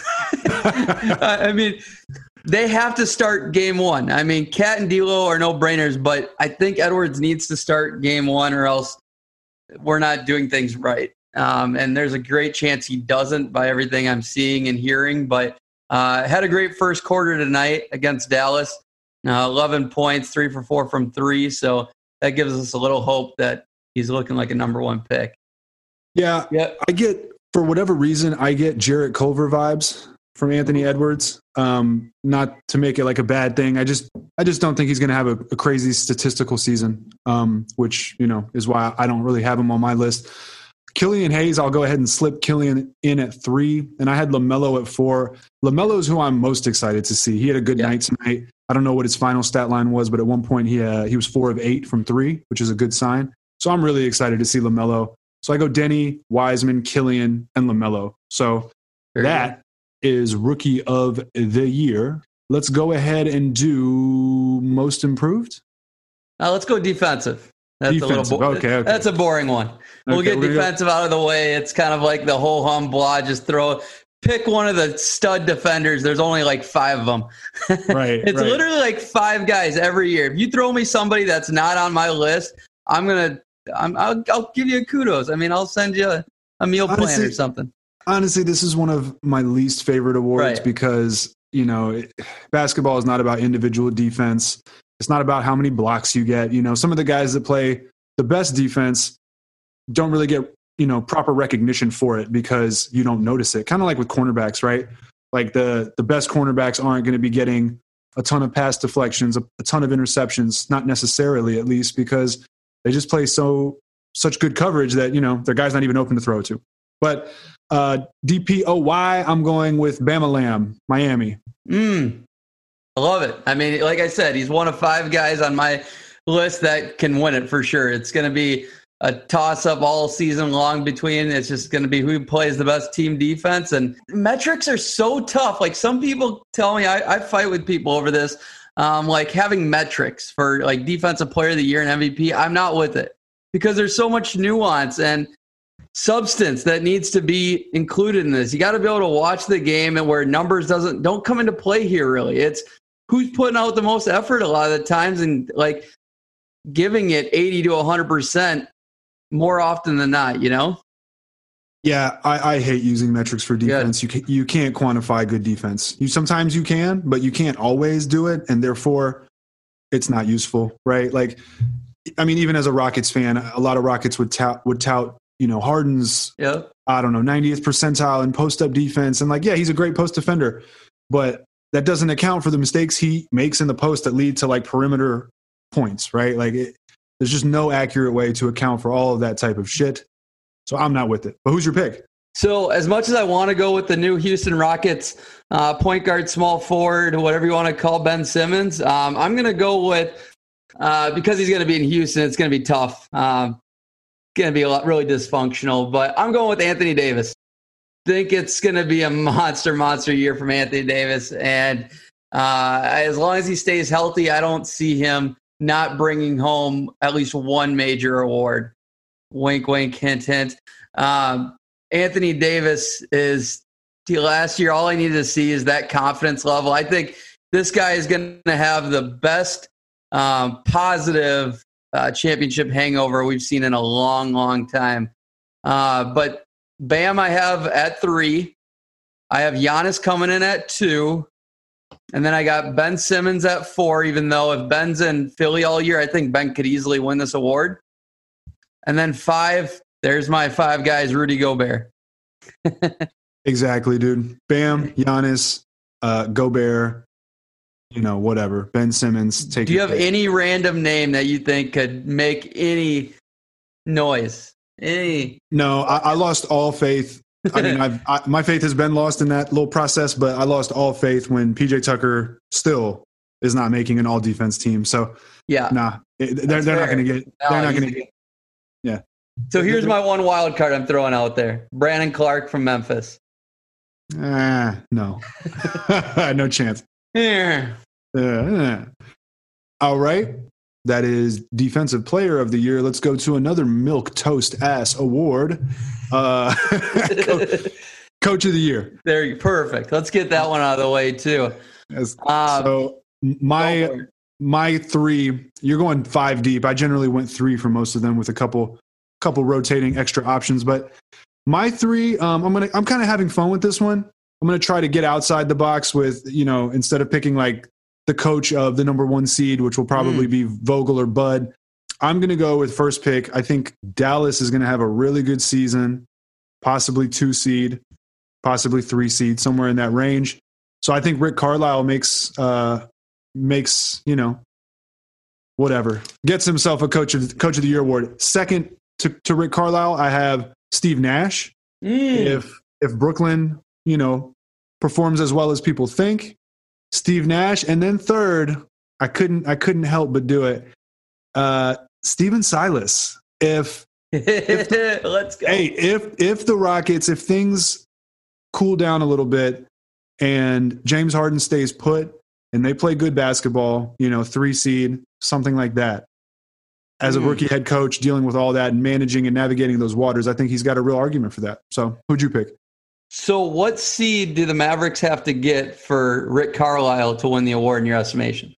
They have to start game 1. Cat and D'Lo are no-brainers, but I think Edwards needs to start game 1 or else we're not doing things right. And there's a great chance he doesn't by everything I'm seeing and hearing, but had a great first quarter tonight against Dallas. 11 points, 3 for 4 from 3. So that gives us a little hope that he's looking like a number 1 pick. Yeah. I get, for whatever reason, I get Jarrett Culver vibes from Anthony Edwards. Not to make it like a bad thing. I just don't think he's going to have a crazy statistical season, which, is why I don't really have him on my list. Killian Hayes, I'll go ahead and slip Killian in at 3, and I had LaMelo at 4. LaMelo's who I'm most excited to see. He had a good night tonight. I don't know what his final stat line was, but at one point he was 4 of 8 from 3, which is a good sign. So I'm really excited to see LaMelo. So I go Denny, Wiseman, Killian, and LaMelo. So that is Rookie of the Year. Let's go ahead and do Most Improved. Let's go defensive. That's defensive. Okay. That's a boring one. We'll get defensive out of the way. It's kind of like the whole hum blah. Just pick one of the stud defenders. There's only like 5 of them. Right. It's literally like 5 guys every year. If you throw me somebody that's not on my list, I'll give you a kudos. I'll send you a meal plan or something. Honestly, this is one of my least favorite awards because, basketball is not about individual defense. It's not about how many blocks you get. Some of the guys that play the best defense don't really get, proper recognition for it because you don't notice it. Kind of like with cornerbacks, right? Like the best cornerbacks aren't going to be getting a ton of pass deflections, a ton of interceptions, not necessarily at least, because they just play such good coverage that, their guy's not even open to throw to. But DPOY, I'm going with Bama Lamb, Miami. I love it. Like I said, he's one of 5 guys on my list that can win it for sure. It's going to be a toss-up all season long between. It's just going to be who plays the best team defense. And metrics are so tough. Like, some people tell me, I fight with people over this, like having metrics for like Defensive Player of the Year and MVP. I'm not with it because there's so much nuance and substance that needs to be included in this. You got to be able to watch the game and where numbers don't come into play here really. It's who's putting out the most effort a lot of the times and like giving it 80 to 100% more often than not, Yeah, I hate using metrics for defense. You can't quantify good defense. Sometimes you can, but you can't always do it, and therefore it's not useful, right? Like, even as a Rockets fan, a lot of Rockets would tout Harden's, 90th percentile in post-up defense. And he's a great post defender, but that doesn't account for the mistakes he makes in the post that lead to like perimeter points, right? There's just no accurate way to account for all of that type of shit. So I'm not with it. But who's your pick? So as much as I want to go with the new Houston Rockets point guard, small forward, whatever you want to call Ben Simmons, I'm going to go with, because he's going to be in Houston, it's going to be tough. Going to be really dysfunctional, but I'm going with Anthony Davis. Think it's going to be a monster year from Anthony Davis, and as long as he stays healthy, I don't see him not bringing home at least one major award. Wink, wink, hint, hint. Anthony Davis is last year. All I needed to see is that confidence level. I think this guy is going to have the best positive championship hangover we've seen in a long, long time. But Bam, I have at 3. I have Giannis coming in at 2. And then I got Ben Simmons at 4, even though if Ben's in Philly all year, I think Ben could easily win this award. And then 5, there's my 5 guys, Rudy Gobert. Exactly, dude. Bam, Giannis, Gobert, whatever. Ben Simmons. Do you have any random name that you think could make any noise? No, I lost all faith. I mean, my faith has been lost in that little process, but I lost all faith when PJ Tucker still is not making an all-defense team. So, yeah, they're not going to get. They're not going to get. Yeah. So here's my one wild card I'm throwing out there: Brandon Clark from Memphis. No, no chance. Yeah. All right. That is Defensive Player of the Year. Let's go to another milk toast ass award. Coach of the Year. There you perfect. Let's get that one out of the way too. Yes. So my 3, you're going 5 deep. I generally went 3 for most of them with a couple rotating extra options. But my 3, I'm kind of having fun with this one. I'm going to try to get outside the box with, instead of picking like the coach of the number 1 seed, which will probably be Vogel or Bud. I'm going to go with first pick. I think Dallas is going to have a really good season, possibly 2 seed, possibly 3 seed, somewhere in that range. So I think Rick Carlisle makes whatever, gets himself a coach of the year award. Second to Rick Carlisle, I have Steve Nash. If Brooklyn, performs as well as people think, Steve Nash. And then third, I couldn't help but do it. Stephen Silas. Let's go. Hey, if the Rockets, if things cool down a little bit and James Harden stays put and they play good basketball, 3 seed, something like that. As a rookie head coach dealing with all that and managing and navigating those waters, I think he's got a real argument for that. So who'd you pick? So what seed do the Mavericks have to get for Rick Carlisle to win the award in your estimation?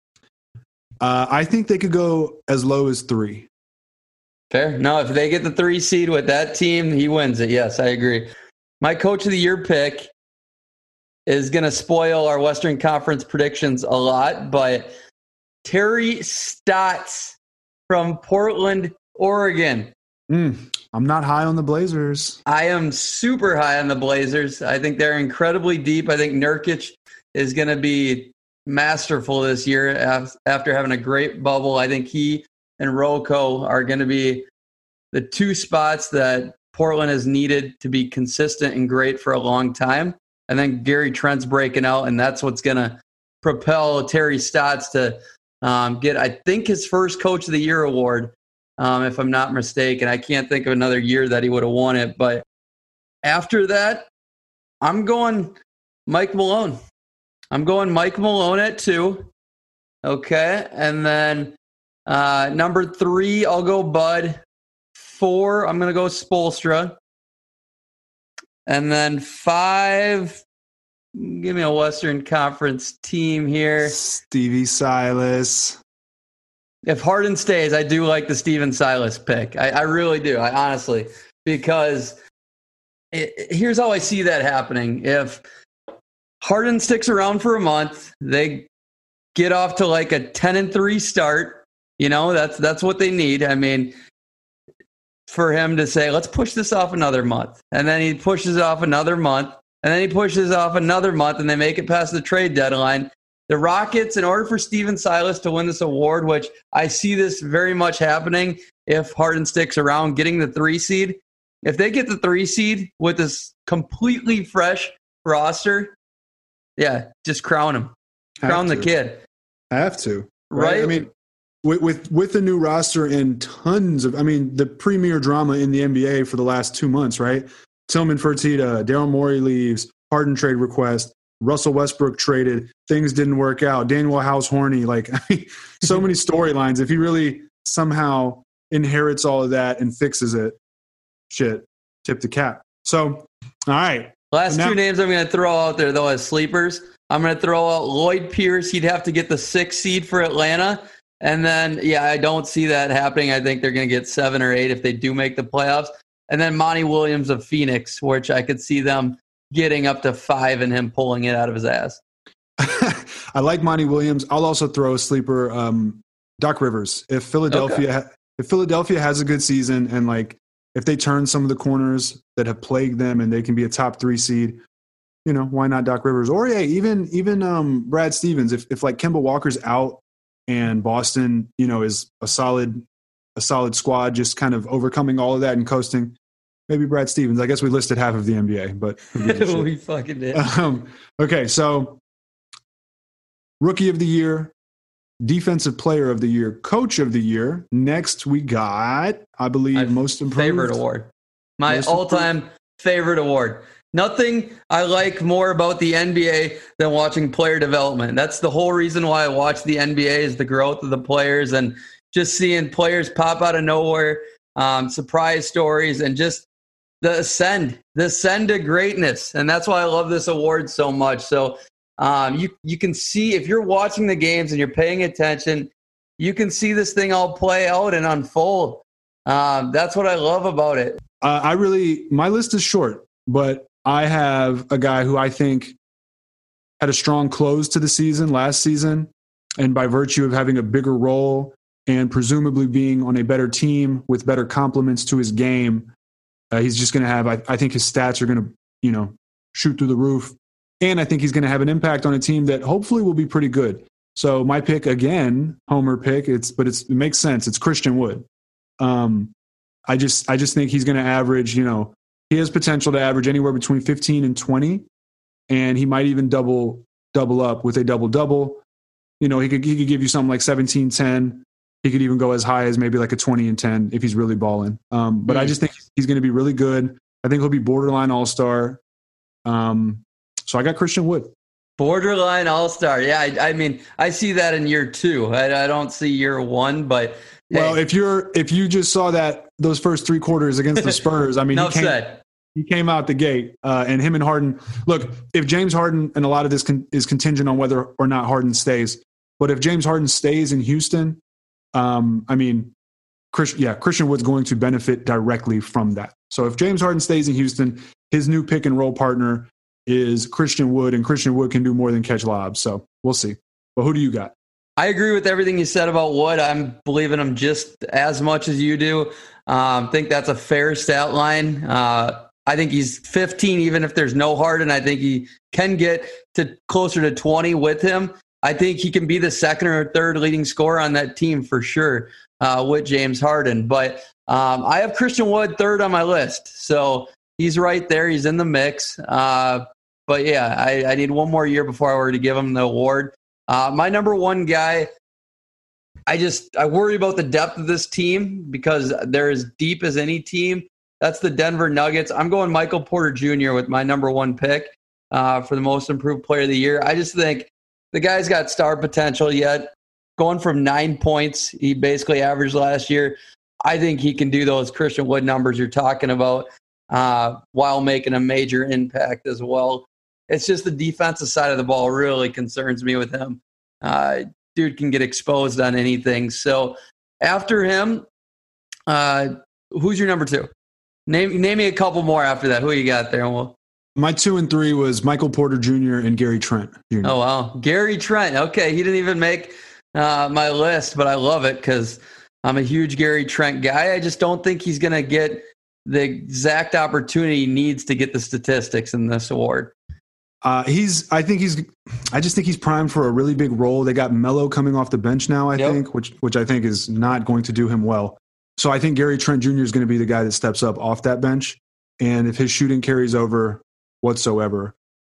I think they could go as low as 3. Fair. No, if they get the 3 seed with that team, he wins it. Yes, I agree. My coach of the year pick is going to spoil our Western Conference predictions a lot, but Terry Stotts from Portland, Oregon. I'm not high on the Blazers. I am super high on the Blazers. I think they're incredibly deep. I think Nurkic is going to be masterful this year after having a great bubble. I think he and Rocco are going to be the 2 spots that Portland has needed to be consistent and great for a long time. And then Gary Trent's breaking out, and that's what's going to propel Terry Stotts to get, I think, his first Coach of the Year award, if I'm not mistaken. I can't think of another year that he would have won it. But after that, I'm going Mike Malone. I'm going Mike Malone at 2. Okay. And then number 3, I'll go Bud. 4, I'm going to go Spoelstra. And then 5, give me a Western Conference team here. Stevie Silas. If Harden stays, I do like the Stephen Silas pick. I really do. I honestly, because here's how I see that happening. If Harden sticks around for a month, they get off to like a 10-3 start. That's what they need. I mean, for him to say, let's push this off another month. And then he pushes off another month. And then he pushes off another month, and they make it past the trade deadline. The Rockets, in order for Stephen Silas to win this award, which I see this very much happening if Harden sticks around, getting the 3 seed. If they get the 3 seed with this completely fresh roster, yeah, just crown him. Crown the kid. I have to. Right? I mean, with the new roster and tons of, the premier drama in the NBA for the last 2 months, right? Tillman Fertitta, Daryl Morey leaves, Harden trade request, Russell Westbrook traded, things didn't work out, Daniel House horny, so many storylines. If he really somehow inherits all of that and fixes it, tip the cap. So, all right. Last 2 names I'm going to throw out there, though, as sleepers. I'm going to throw out Lloyd Pierce. He'd have to get the 6th seed for Atlanta. And then, I don't see that happening. I think they're going to get 7 or 8 if they do make the playoffs. And then Monty Williams of Phoenix, which I could see them getting up to 5 and him pulling it out of his ass. I like Monty Williams. I'll also throw a sleeper, Doc Rivers. If Philadelphia has a good season and like if they turn some of the corners that have plagued them and they can be a top 3 seed, why not Doc Rivers? Or even Brad Stevens. If like Kemba Walker's out and Boston, is a solid squad, just kind of overcoming all of that and coasting. Maybe Brad Stevens. I guess we listed half of the NBA, but we fucking did. Okay, so Rookie of the Year, Defensive Player of the Year, Coach of the Year. Next, we got, I believe, Most Improved. Favorite award. My all-time favorite award. Nothing I like more about the NBA than watching player development. That's the whole reason why I watch the NBA is the growth of the players and just seeing players pop out of nowhere, surprise stories, and just the ascend to greatness. And that's why I love this award so much. So you can see, if you're watching the games and you're paying attention, you can see this thing all play out and unfold. That's what I love about it. My list is short, but I have a guy who I think had a strong close to the season last season, and by virtue of having a bigger role and presumably being on a better team with better complements to his game, he's just going to have, I think his stats are going to, shoot through the roof. And I think he's going to have an impact on a team that hopefully will be pretty good. So my pick, again, homer pick, it makes sense. It's Christian Wood. I just think he's going to average, he has potential to average anywhere between 15 and 20, and he might even double up with a double-double. He could give you something like 17-10. He could even go as high as maybe like a 20 and 10 if he's really balling. But I just think he's going to be really good. I think he'll be borderline all-star. So I got Christian Wood. Borderline all-star. Yeah, I mean, I see that in year 2. I don't see year 1, but hey. Well, if you just saw those first 3 quarters against the Spurs, I mean, he came out the gate, and him and Harden. Look, if James Harden, and a lot of this is contingent on whether or not Harden stays, but if James Harden stays in Houston, Christian Wood's going to benefit directly from that. So if James Harden stays in Houston, his new pick and roll partner is Christian Wood, and Christian Wood can do more than catch lobs. So we'll see. But who do you got? I agree with everything you said about Wood. I'm believing him just as much as you do. Think that's a fair stat line. I think he's 15, even if there's no Harden. I think he can get to closer to 20 with him. I think he can be the second or third leading scorer on that team for sure with James Harden. But I have Christian Wood third on my list. So he's right there. He's in the mix. But yeah, I need one more year before I were to give him the award. My number one guy, I worry about the depth of this team because they're as deep as any team. That's the Denver Nuggets. I'm going Michael Porter Jr. with my number one pick for the most improved player of the year. I just think the guy's got star potential yet. Going from 9 points, he basically averaged last year. I think he can do those Christian Wood numbers you're talking about while making a major impact as well. It's just the defensive side of the ball really concerns me with him. Dude can get exposed on anything. So after him, who's your number two? Name me a couple more after that. Who you got there? My 2 and 3 was Michael Porter Jr. and Gary Trent Jr. Oh, wow. Gary Trent. Okay, he didn't even make my list, but I love it because I'm a huge Gary Trent guy. I just don't think he's going to get the exact opportunity he needs to get the statistics in this award. I just think he's primed for a really big role. They got Melo coming off the bench now, I think, which I think is not going to do him well. So I think Gary Trent Jr. is going to be the guy that steps up off that bench. And if his shooting carries over whatsoever,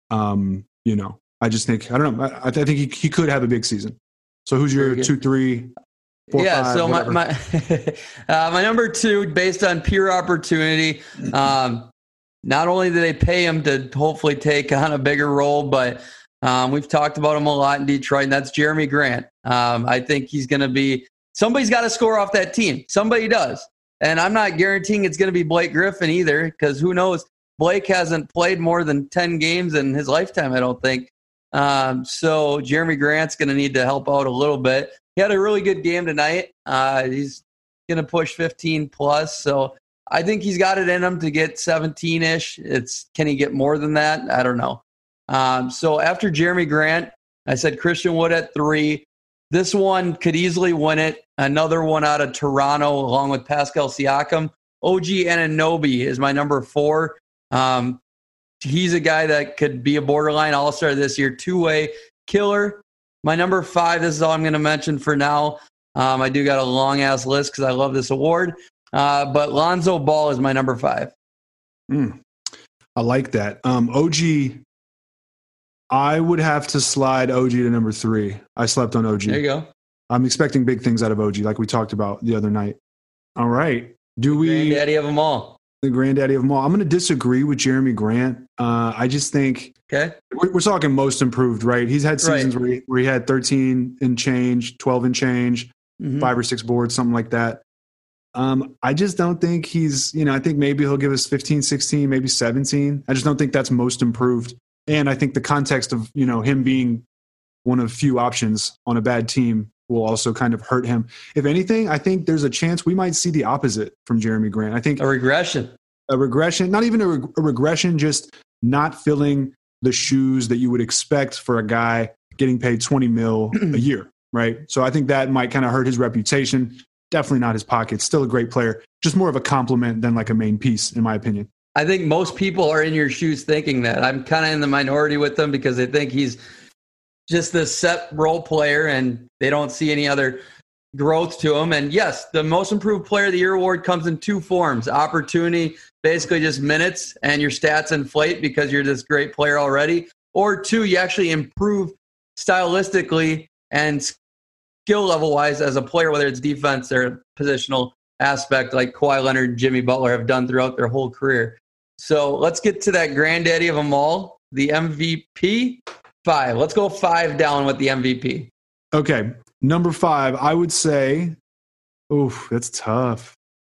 I just think, I don't know. I think he could have a big season. So who's your 2, 3, 4, 5? So my number 2, based on pure opportunity, not only do they pay him to hopefully take on a bigger role, but we've talked about him a lot in Detroit, and that's Jeremy Grant. I think he's going to be – somebody's got to score off that team. Somebody does. And I'm not guaranteeing it's going to be Blake Griffin either, because who knows? Blake hasn't played more than 10 games in his lifetime, I don't think. So Jeremy Grant's going to need to help out a little bit. He had a really good game tonight. He's going to push 15 plus. So I think he's got it in him to get 17-ish. Can he get more than that? I don't know. So after Jeremy Grant, I said Christian Wood at 3. This one could easily win it. Another one out of Toronto, along with Pascal Siakam. OG Anunoby is my number 4. He's a guy that could be a borderline all-star this year. Two-way killer. My number 5, this is all I'm going to mention for now. I do got a long-ass list because I love this award. But Lonzo Ball is my number 5. I like that. OG, I would have to slide OG to number 3. I slept on OG. There you go. I'm expecting big things out of OG, like we talked about the other night. All right. Granddaddy of them all. The granddaddy of them all. I'm going to disagree with Jeremy Grant. I just think we're talking most improved, right? He's had seasons where he had 13 and change, 12 and change, 5 or 6 boards, something like that. I just don't think he's, I think maybe he'll give us 15, 16, maybe 17. I just don't think that's most improved. And I think the context of, him being one of few options on a bad team will also kind of hurt him. If anything, I think there's a chance we might see the opposite from Jeremy Grant. I think a regression, not even a regression, just not filling the shoes that you would expect for a guy getting paid $20 million a year. Right. So I think that might kind of hurt his reputation. Definitely not his pocket. Still a great player. Just more of a compliment than like a main piece, in my opinion. I think most people are in your shoes thinking that. I'm kind of in the minority with them because they think he's just this set role player and they don't see any other growth to him. And yes, the most improved player of the year award comes in 2 forms. Opportunity, basically just minutes, and your stats inflate because you're this great player already. Or 2, you actually improve stylistically and skill level wise as a player, whether it's defense or positional aspect like Kawhi Leonard and Jimmy Butler have done throughout their whole career. So let's get to that granddaddy of them all, the MVP. 5. Let's go 5 down with the MVP. Okay. Number 5, I would say, oof, that's tough.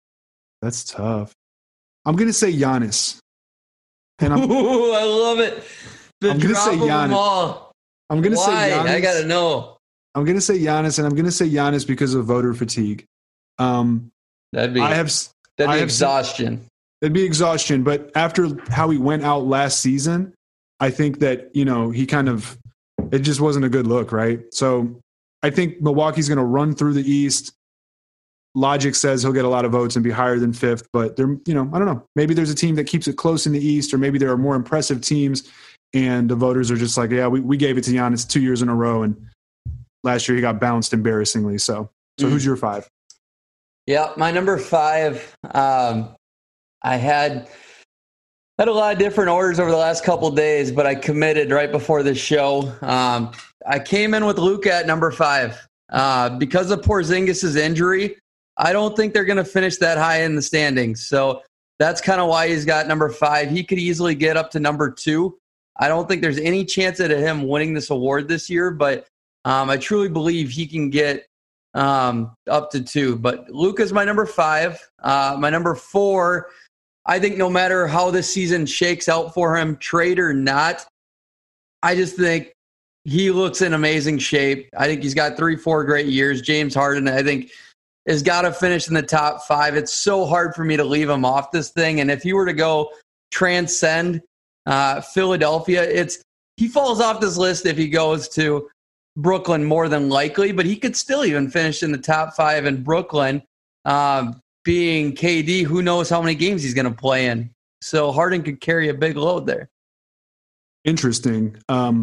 I'm going to say Giannis. And I love it. I'm going to say Giannis. I'm going to say Giannis. I got to know. I'm going to say Giannis, and I'm going to say Giannis because of voter fatigue. That'd be exhaustion. It'd be exhaustion, but after how he went out last season, I think that, it just wasn't a good look, right? So I think Milwaukee's going to run through the East. Logic says he'll get a lot of votes and be higher than 5th, but I don't know. Maybe there's a team that keeps it close in the East, or maybe there are more impressive teams, and the voters are just like, yeah, we gave it to Giannis 2 years in a row, and last year he got bounced embarrassingly. So who's your 5? Yeah, my number 5, I had a lot of different orders over the last couple of days, but I committed right before this show. I came in with Luka at number 5. Because of Porzingis' injury, I don't think they're going to finish that high in the standings. So that's kind of why he's got number 5. He could easily get up to number 2. I don't think there's any chance of him winning this award this year, but I truly believe he can get up to 2. But Luka's my number 5. My number 4, I think no matter how this season shakes out for him, trade or not, I just think he looks in amazing shape. I think he's got 3-4 great years. James Harden, I think, has got to finish in the top 5. It's so hard for me to leave him off this thing. And if he were to go transcend Philadelphia, he falls off this list if he goes to Brooklyn more than likely, but he could still even finish in the top 5 in Brooklyn. Being KD, who knows how many games he's going to play in. So Harden could carry a big load there. Interesting.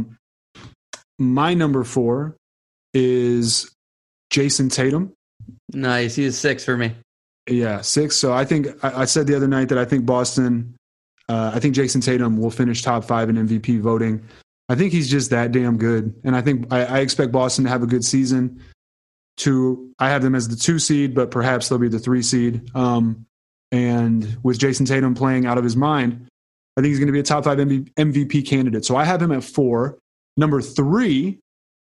My number 4 is Jason Tatum. Nice. He's 6 for me. Yeah, 6. So I think I said the other night that I think I think Jason Tatum will finish top 5 in MVP voting. I think he's just that damn good. And I think I expect Boston to have a good season. I have them as the 2 seed, but perhaps they'll be the 3 seed. And with Jason Tatum playing out of his mind, I think he's going to be a top 5 MVP candidate. So I have him at 4. Number 3,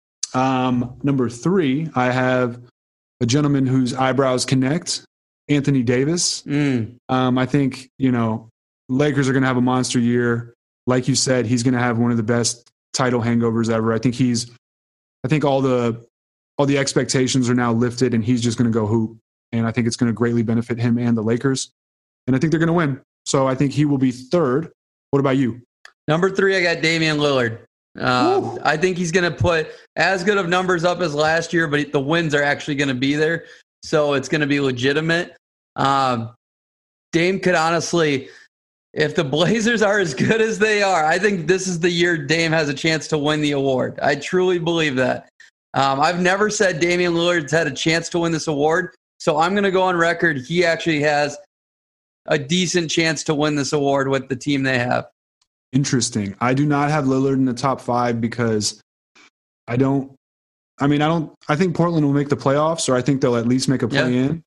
I have a gentleman whose eyebrows connect, Anthony Davis. I think, Lakers are going to have a monster year. Like you said, he's going to have one of the best title hangovers ever. I think all the expectations are now lifted, and he's just going to go hoop. And I think it's going to greatly benefit him and the Lakers. And I think they're going to win. So I think he will be third. What about you? Number 3, I got Damian Lillard. I think he's going to put as good of numbers up as last year, but the wins are actually going to be there. So it's going to be legitimate. Dame could honestly, if the Blazers are as good as they are, I think this is the year Dame has a chance to win the award. I truly believe that. I've never said Damian Lillard's had a chance to win this award. So I'm going to go on record. He actually has a decent chance to win this award with the team they have. Interesting. I do not have Lillard in the top 5 because I think Portland will make the playoffs, or I think they'll at least make a play in.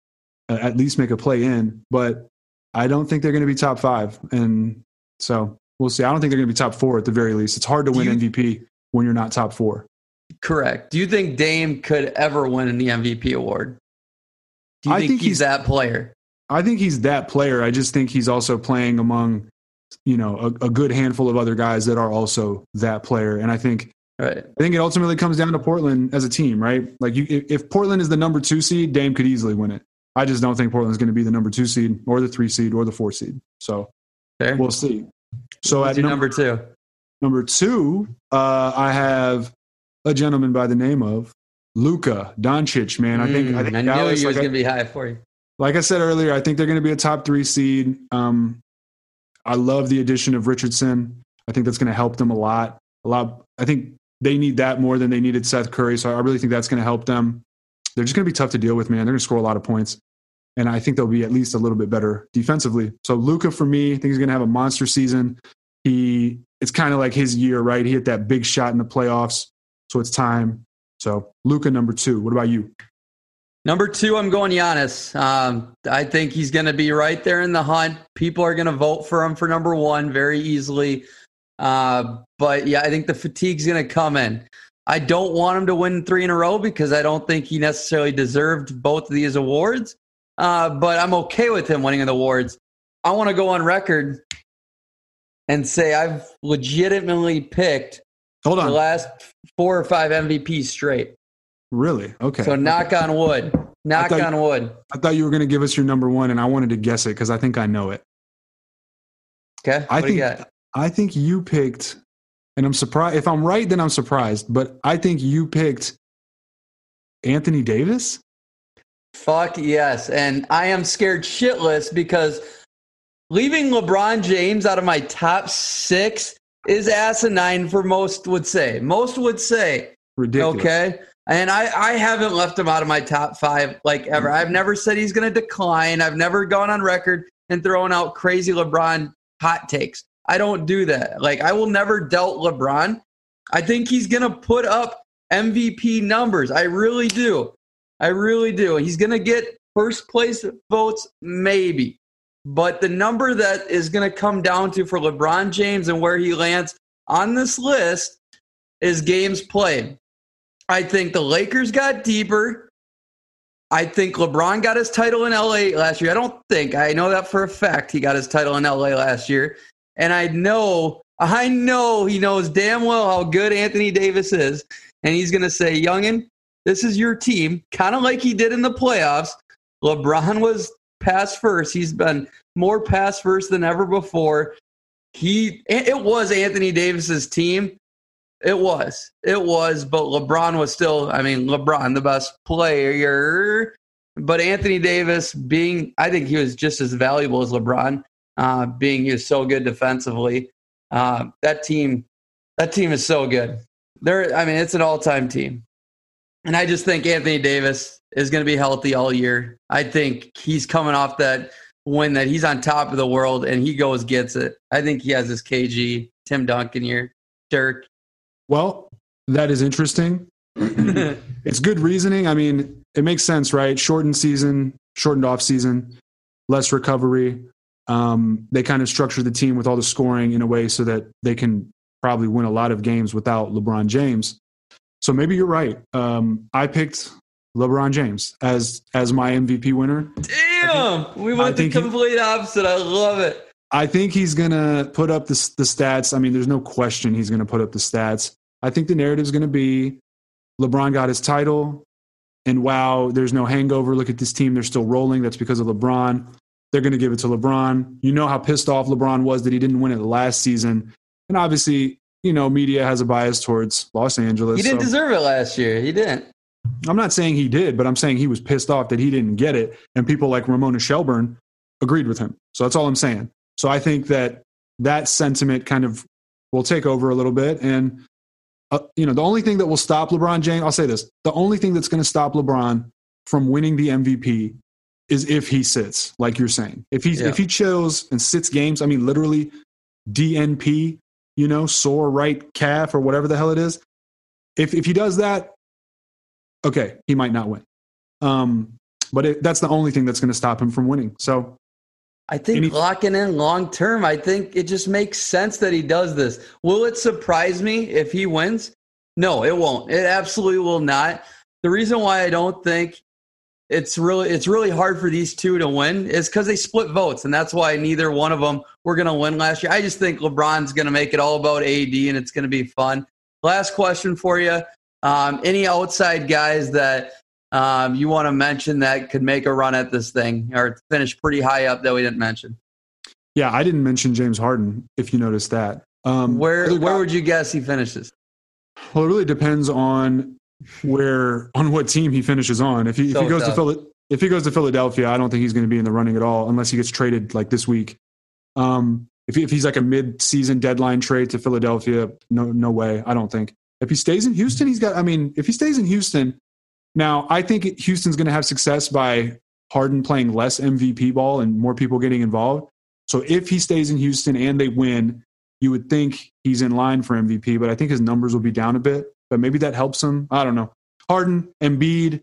But I don't think they're going to be top 5. And so we'll see. I don't think they're going to be top 4 at the very least. It's hard to win MVP when you're not top 4. Correct. Do you think Dame could ever win the MVP award? Do you think he's that player? I think he's that player. I just think he's also playing among, a good handful of other guys that are also that player. And I think it ultimately comes down to Portland as a team, right? Like if Portland is the number 2 seed, Dame could easily win it. I just don't think Portland's going to be the number 2 seed or the 3 seed or the 4 seed. So we'll see. So what's at your number 2? Number 2, I have a gentleman by the name of Luka Doncic, man. I think I knew Dallas, he was going to be high for you. Like I said earlier, I think they're going to be a top 3 seed. I love the addition of Richardson. I think that's going to help them a lot. I think they need that more than they needed Seth Curry. So I really think that's going to help them. They're just going to be tough to deal with, man. They're going to score a lot of points. And I think they'll be at least a little bit better defensively. So Luka, for me, I think he's going to have a monster season. It's kind of like his year, right? He hit that big shot in the playoffs. So it's time. So Luka, number 2. What about you? Number 2, I'm going Giannis. I think he's going to be right there in the hunt. People are going to vote for him for number 1 very easily. But yeah, I think the fatigue's going to come in. I don't want him to win 3 in a row because I don't think he necessarily deserved both of these awards. But I'm okay with him winning the awards. I want to go on record and say I've legitimately picked the last 4 or 5 MVPs straight. Really? Okay. So knock on wood. Knock on wood. I thought you were going to give us your number 1, and I wanted to guess it because I think I know it. Okay. What do you got? I think you picked, and I'm surprised. If I'm right, then I'm surprised. But I think you picked Anthony Davis. Fuck yes. And I am scared shitless because leaving LeBron James out of my top 6 is asinine for most would say. Most would say. Ridiculous. Okay. And I haven't left him out of my top 5 like ever. I've never said he's going to decline. I've never gone on record and thrown out crazy LeBron hot takes. I don't do that. Like, I will never doubt LeBron. I think he's going to put up MVP numbers. I really do. I really do. He's going to get first place votes, maybe. But the number that is going to come down to for LeBron James and where he lands on this list is games played. I think the Lakers got deeper. I think LeBron got his title in LA last year. I know that for a fact he got his title in LA last year. And I know he knows damn well how good Anthony Davis is. And he's going to say, youngin', this is your team, kind of like he did in the playoffs. LeBron was pass first. He's been more pass first than ever before. It was Anthony Davis's team. It was, but LeBron was still, LeBron, the best player. But Anthony Davis I think he was just as valuable as LeBron, he was so good defensively. That team is so good. It's an all-time team. And I just think Anthony Davis is going to be healthy all year. I think he's coming off that win that he's on top of the world and he gets it. I think he has this KG, Tim Duncan here, Dirk. Well, that is interesting. It's good reasoning. It makes sense, right? Shortened season, shortened off season, less recovery. They kind of structure the team with all the scoring in a way so that they can probably win a lot of games without LeBron James. So maybe you're right. I picked LeBron James as my MVP winner. Damn, we went the complete opposite. I love it. I think he's going to put up the stats. I mean, there's no question he's going to put up the stats. I think the narrative is going to be LeBron got his title, and wow, there's no hangover. Look at this team. They're still rolling. That's because of LeBron. They're going to give it to LeBron. You know how pissed off LeBron was that he didn't win it last season. And obviously, you know, media has a bias towards Los Angeles. He didn't deserve it last year. He didn't. I'm not saying he did, but I'm saying he was pissed off that he didn't get it. And people like Ramona Shelburne agreed with him. So that's all I'm saying. So I think that sentiment kind of will take over a little bit. And, you know, the only thing that will stop LeBron James, I'll say this, the only thing that's going to stop LeBron from winning the MVP is if he sits, like you're saying. If he chose and sits games, I mean, literally DNP, you know, sore right calf or whatever the hell it is. If he does that, okay, he might not win. But that's the only thing that's going to stop him from winning. So I think locking in long term, I think it just makes sense that he does this. Will it surprise me if he wins? No, it won't. It absolutely will not. The reason why I don't think it's really hard for these two to win is because they split votes, and that's why neither one of them were going to win last year. I just think LeBron's going to make it all about AD, and it's going to be fun. Last question for you. Any outside guys that you want to mention that could make a run at this thing or finish pretty high up that we didn't mention? Yeah, I didn't mention James Harden, if you noticed that. Where would you guess he finishes? Well, it really depends on what team he finishes on. If he goes to Philadelphia, I don't think he's going to be in the running at all unless he gets traded like this week. If he's like a mid-season deadline trade to Philadelphia, no way. I don't think. If he stays in Houston, if he stays in Houston, now I think Houston's going to have success by Harden playing less MVP ball and more people getting involved. So if he stays in Houston and they win, you would think he's in line for MVP, but I think his numbers will be down a bit. But maybe that helps him. I don't know. Harden, Embiid.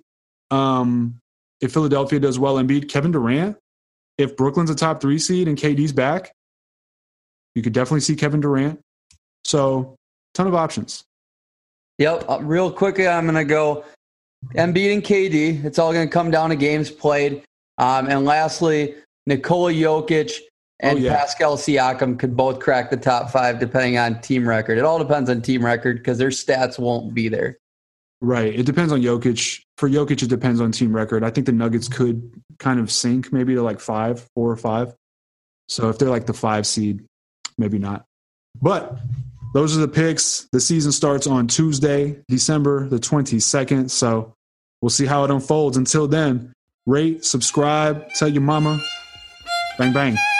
If Philadelphia does well, Embiid, Kevin Durant. If Brooklyn's a top 3 seed and KD's back, you could definitely see Kevin Durant. So, ton of options. Yep. Real quickly, I'm going to go Embiid and KD. It's all going to come down to games played. And lastly, Nikola Jokic and Pascal Siakam could both crack the top 5 depending on team record. It all depends on team record because their stats won't be there. Right. It depends on Jokic. For Jokic, it depends on team record. I think the Nuggets could kind of sink maybe to like 4 or 5. So if they're like the 5 seed, maybe not. But those are the picks. The season starts on Tuesday, December the 22nd. So we'll see how it unfolds. Until then, rate, subscribe, tell your mama. Bang, bang.